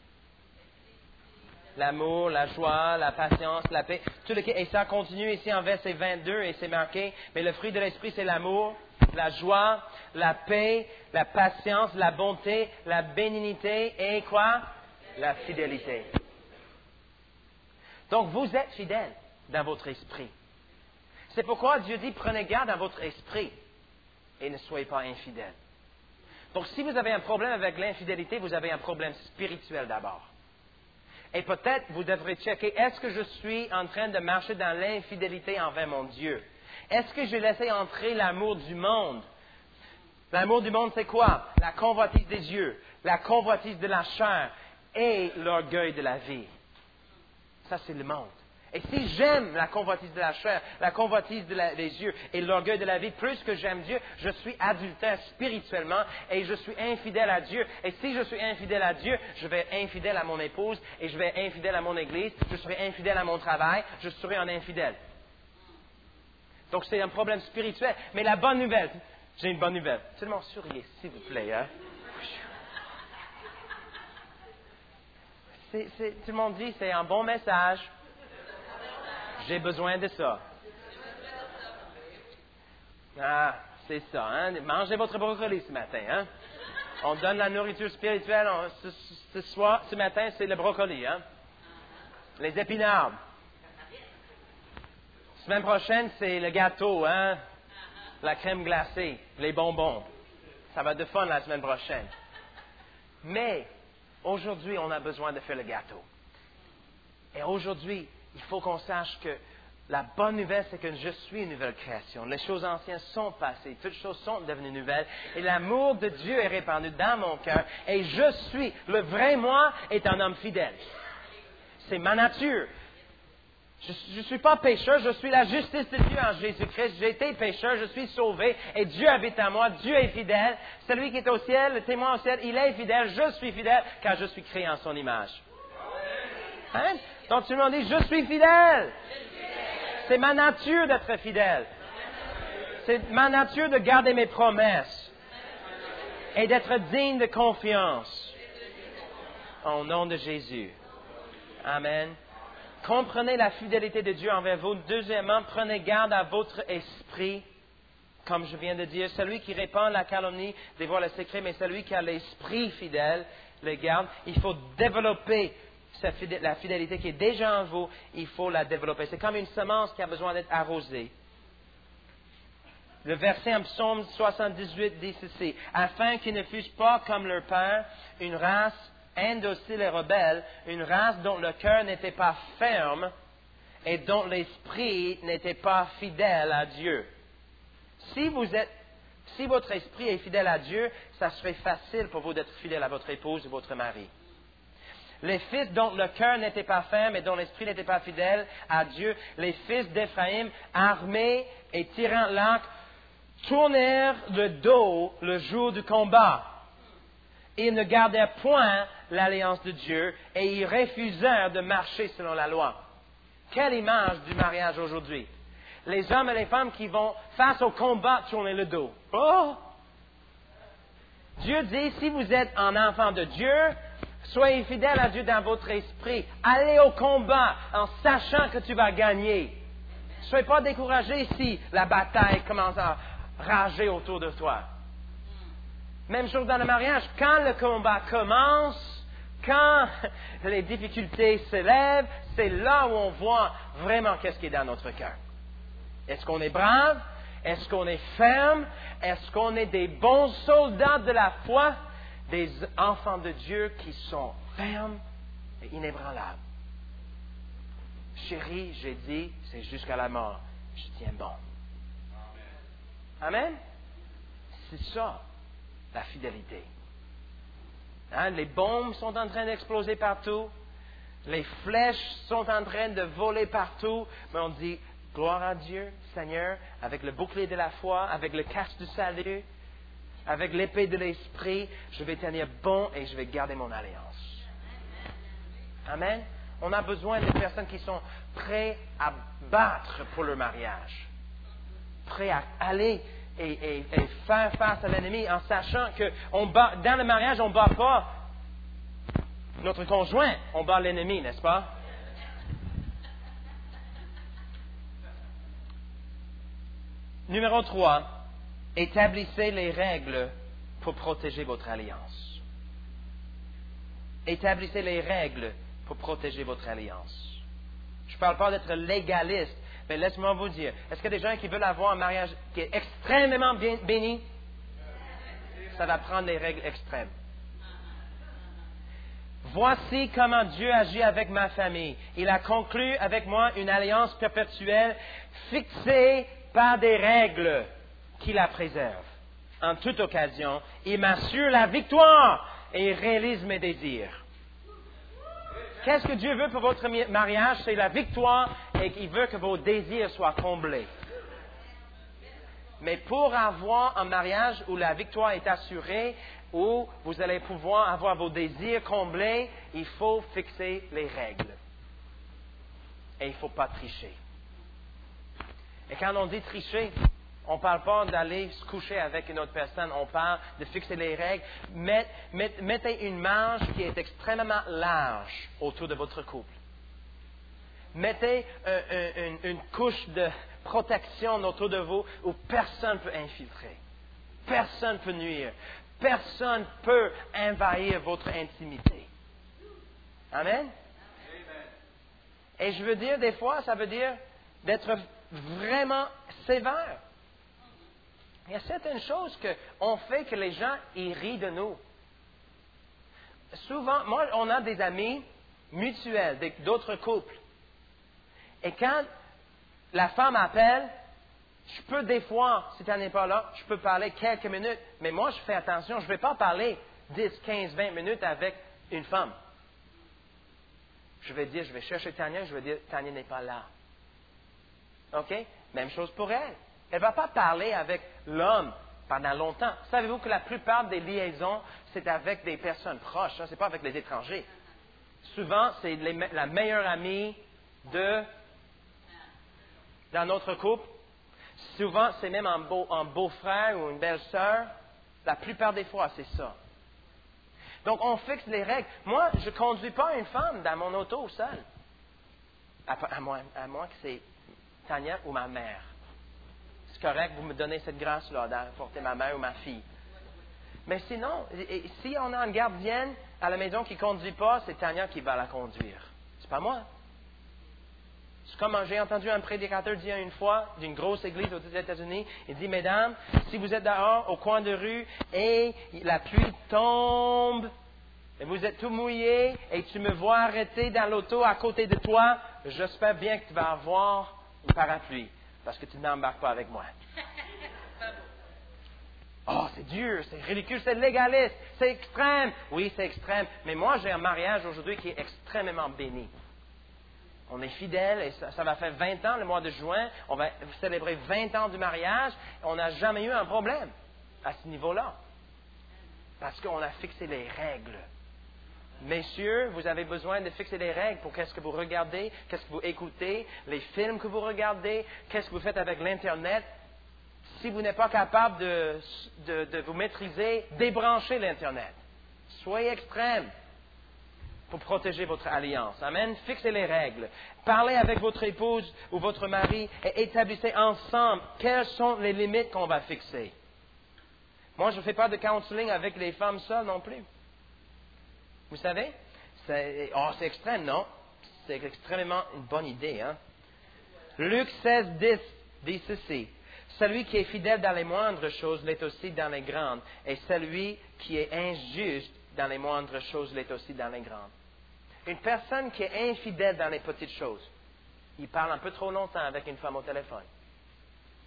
L'amour, la joie, la patience, la paix. Tout le... Et ça continue ici en verset vingt-deux et c'est marqué. Mais le fruit de l'Esprit, c'est l'amour, la joie, la paix, la patience, la bonté, la bénignité et quoi? La fidélité. Donc, vous êtes fidèle dans votre esprit. C'est pourquoi Dieu dit, prenez garde à votre esprit et ne soyez pas infidèles. Donc, si vous avez un problème avec l'infidélité, vous avez un problème spirituel d'abord. Et peut-être vous devrez checker, est-ce que je suis en train de marcher dans l'infidélité envers mon Dieu? Est-ce que j'ai laissé entrer l'amour du monde? L'amour du monde, c'est quoi? La convoitise des yeux, la convoitise de la chair et l'orgueil de la vie. Ça, c'est le monde. Et si j'aime la convoitise de la chair, la convoitise de la, des yeux et l'orgueil de la vie, plus que j'aime Dieu, je suis adultère spirituellement et je suis infidèle à Dieu. Et si je suis infidèle à Dieu, je vais être infidèle à mon épouse et je vais être infidèle à mon église, je serai infidèle à mon travail, je serai un infidèle. Donc c'est un problème spirituel. Mais la bonne nouvelle, j'ai une bonne nouvelle. Seulement souriez, s'il vous plaît. Hein? C'est, c'est, tout le monde dit, c'est un bon message. J'ai besoin de ça. Ah, c'est ça, hein? Mangez votre brocoli ce matin, hein? On donne la nourriture spirituelle on, ce, ce soir, ce matin, c'est le brocoli, hein? Les épinards. Semaine prochaine, c'est le gâteau, hein? La crème glacée, les bonbons. Ça va être de fun la semaine prochaine. Mais, aujourd'hui, on a besoin de faire le gâteau. Et aujourd'hui, il faut qu'on sache que la bonne nouvelle, c'est que je suis une nouvelle création. Les choses anciennes sont passées, toutes choses sont devenues nouvelles. Et l'amour de Dieu est répandu dans mon cœur. Et je suis, le vrai moi est un homme fidèle. C'est ma nature. Je ne suis pas pécheur, je suis la justice de Dieu en Jésus-Christ. J'ai été pécheur, je suis sauvé et Dieu habite en moi. Dieu est fidèle. Celui qui est au ciel, le témoin au ciel, il est fidèle. Je suis fidèle car je suis créé en son image. Hein? Donc, tu m'as dit, je suis fidèle. C'est ma nature d'être fidèle. C'est ma nature de garder mes promesses et d'être digne de confiance. Au nom de Jésus. Amen. Comprenez la fidélité de Dieu envers vous. Deuxièmement, prenez garde à votre esprit. Comme je viens de dire, celui qui répand la calomnie dévoile le secret, mais celui qui a l'esprit fidèle le garde. Il faut développer la fidélité qui est déjà en vous, il faut la développer. C'est comme une semence qui a besoin d'être arrosée. Le verset en Psaume soixante-dix-huit dit ceci, « Afin qu'ils ne fussent pas comme leur père, une race indocile et rebelle, une race dont le cœur n'était pas ferme et dont l'esprit n'était pas fidèle à Dieu. » Si vous êtes, si votre esprit est fidèle à Dieu, ça serait facile pour vous d'être fidèle à votre épouse ou votre mari. Les fils dont le cœur n'était pas ferme et dont l'esprit n'était pas fidèle à Dieu, les fils d'Éphraïm, armés et tirant l'arc, tournèrent le dos le jour du combat. Ils ne gardèrent point l'alliance de Dieu et ils refusèrent de marcher selon la loi. Quelle image du mariage aujourd'hui? Les hommes et les femmes qui vont face au combat tourner le dos. Oh! Dieu dit, si vous êtes un enfant de Dieu, soyez fidèle à Dieu dans votre esprit. Allez au combat en sachant que tu vas gagner. Ne soyez pas découragé si la bataille commence à rager autour de toi. Même chose dans le mariage. Quand le combat commence, quand les difficultés s'élèvent, c'est là où on voit vraiment qu'est-ce qui est dans notre cœur. Est-ce qu'on est brave? Est-ce qu'on est ferme? Est-ce qu'on est des bons soldats de la foi? Des enfants de Dieu qui sont fermes et inébranlables. Chérie, j'ai dit, c'est jusqu'à la mort. Je tiens bon. Amen? C'est ça, la fidélité. Hein? Les bombes sont en train d'exploser partout. Les flèches sont en train de voler partout. Mais on dit, gloire à Dieu, Seigneur, avec le bouclier de la foi, avec le casque du salut, avec l'épée de l'esprit, je vais tenir bon et je vais garder mon alliance. Amen? On a besoin de personnes qui sont prêtes à battre pour leur mariage. Prêts à aller et, et, et faire face à l'ennemi en sachant que on bat, dans le mariage, on ne bat pas notre conjoint, on bat l'ennemi, n'est-ce pas? Numéro trois, établissez les règles pour protéger votre alliance. Établissez les règles pour protéger votre alliance. Je ne parle pas d'être légaliste, mais laisse-moi vous dire, est-ce qu'il y a des gens qui veulent avoir un mariage qui est extrêmement bien béni? Ça va prendre des règles extrêmes. Voici comment Dieu agit avec ma famille. Il a conclu avec moi une alliance perpétuelle fixée par des règles qui la préservent. En toute occasion, il m'assure la victoire et il réalise mes désirs. Qu'est-ce que Dieu veut pour votre mariage? C'est la victoire et il veut que vos désirs soient comblés. Mais pour avoir un mariage où la victoire est assurée, où vous allez pouvoir avoir vos désirs comblés, il faut fixer les règles. Et il ne faut pas tricher. Et quand on dit tricher, on ne parle pas d'aller se coucher avec une autre personne, on parle de fixer les règles. Met, met, mettez une marge qui est extrêmement large autour de votre couple. Mettez un, un, une, une couche de protection autour de vous où personne ne peut infiltrer. Personne ne peut nuire. Personne ne peut envahir votre intimité. Amen? Et je veux dire, des fois, ça veut dire d'être vraiment sévère. Il y a certaines choses qu'on fait que les gens ils rient de nous. Souvent, moi, on a des amis mutuels, des- d'autres couples. Et quand la femme appelle, je peux des fois, si tu n'en es pas là, je peux parler quelques minutes, mais moi, je fais attention, je ne vais pas parler dix, quinze, vingt minutes avec une femme. Je vais dire, je vais chercher Tania, je vais dire, Tania n'est pas là. OK? Même chose pour elle. Elle ne va pas parler avec l'homme pendant longtemps. Savez-vous que la plupart des liaisons, c'est avec des personnes proches, hein? Ce n'est pas avec les étrangers. Souvent, c'est les, la meilleure amie de dans notre couple. Souvent, c'est même un, beau, un beau-frère ou une belle-sœur. La plupart des fois, c'est ça. Donc, on fixe les règles. Moi, je ne conduis pas une femme dans mon auto seule. À, à, moins, à moins que c'est Tania ou ma mère. C'est correct, vous me donnez cette grâce-là d'apporter ma mère ou ma fille. Mais sinon, et, si on a une gardienne à la maison qui ne conduit pas, c'est Tania qui va la conduire. C'est pas moi. C'est comme j'ai entendu un prédicateur dire une fois d'une grosse église aux États-Unis, il dit, mesdames, si vous êtes dehors au coin de rue et la pluie tombe, et vous êtes tout mouillé et tu me vois arrêter dans l'auto à côté de toi, j'espère bien que tu vas avoir un parapluie, parce que tu n'embarques pas avec moi. Oh, c'est dur, c'est ridicule, c'est légaliste, c'est extrême. Oui, c'est extrême, mais moi j'ai un mariage aujourd'hui qui est extrêmement béni. On est fidèles et ça, ça va faire vingt ans le mois de juin. On va célébrer vingt ans du mariage. On n'a jamais eu un problème à ce niveau-là. Parce qu'on a fixé les règles. Messieurs, vous avez besoin de fixer les règles pour qu'est-ce que vous regardez, qu'est-ce que vous écoutez, les films que vous regardez, qu'est-ce que vous faites avec l'Internet. Si vous n'êtes pas capable de, de, de vous maîtriser, débranchez l'Internet. Soyez extrêmes pour protéger votre alliance. Amen. Fixez les règles. Parlez avec votre épouse ou votre mari et établissez ensemble quelles sont les limites qu'on va fixer. Moi, je ne fais pas de counseling avec les femmes seules non plus. Vous savez? C'est, oh, c'est extrême, non? C'est extrêmement une bonne idée, hein? Luc seize, dix dit ceci. Celui qui est fidèle dans les moindres choses l'est aussi dans les grandes, et celui qui est injuste dans les moindres choses l'est aussi dans les grandes. Une personne qui est infidèle dans les petites choses, il parle un peu trop longtemps avec une femme au téléphone.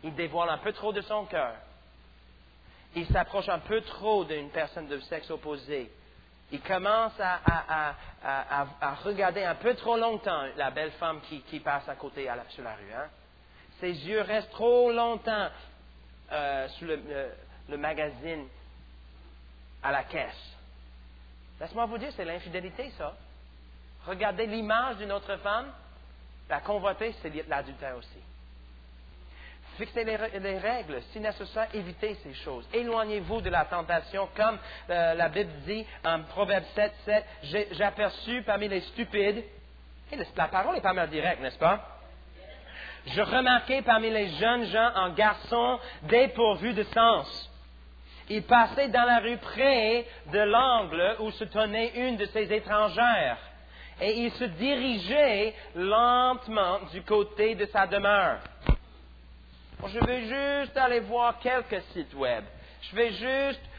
Il dévoile un peu trop de son cœur. Il s'approche un peu trop d'une personne de sexe opposé. Il commence à, à, à, à, à regarder un peu trop longtemps la belle femme qui, qui passe à côté à la, sur la rue. Hein? Ses yeux restent trop longtemps euh, sur le, le, le magazine à la caisse. Laisse-moi vous dire, c'est l'infidélité, ça. Regardez l'image d'une autre femme, la convoiter, c'est l'adultère aussi. Fixez les, les règles, si nécessaire, évitez ces choses. Éloignez-vous de la tentation, comme euh, la Bible dit en Proverbe sept, sept, j'ai, j'ai aperçu parmi les stupides, et la parole est pas mal directe, n'est-ce pas? Je remarquai parmi les jeunes gens un garçon dépourvu de sens. Il passait dans la rue près de l'angle où se tenait une de ses étrangères, et il se dirigeait lentement du côté de sa demeure. Je vais juste aller voir quelques sites web. Je vais juste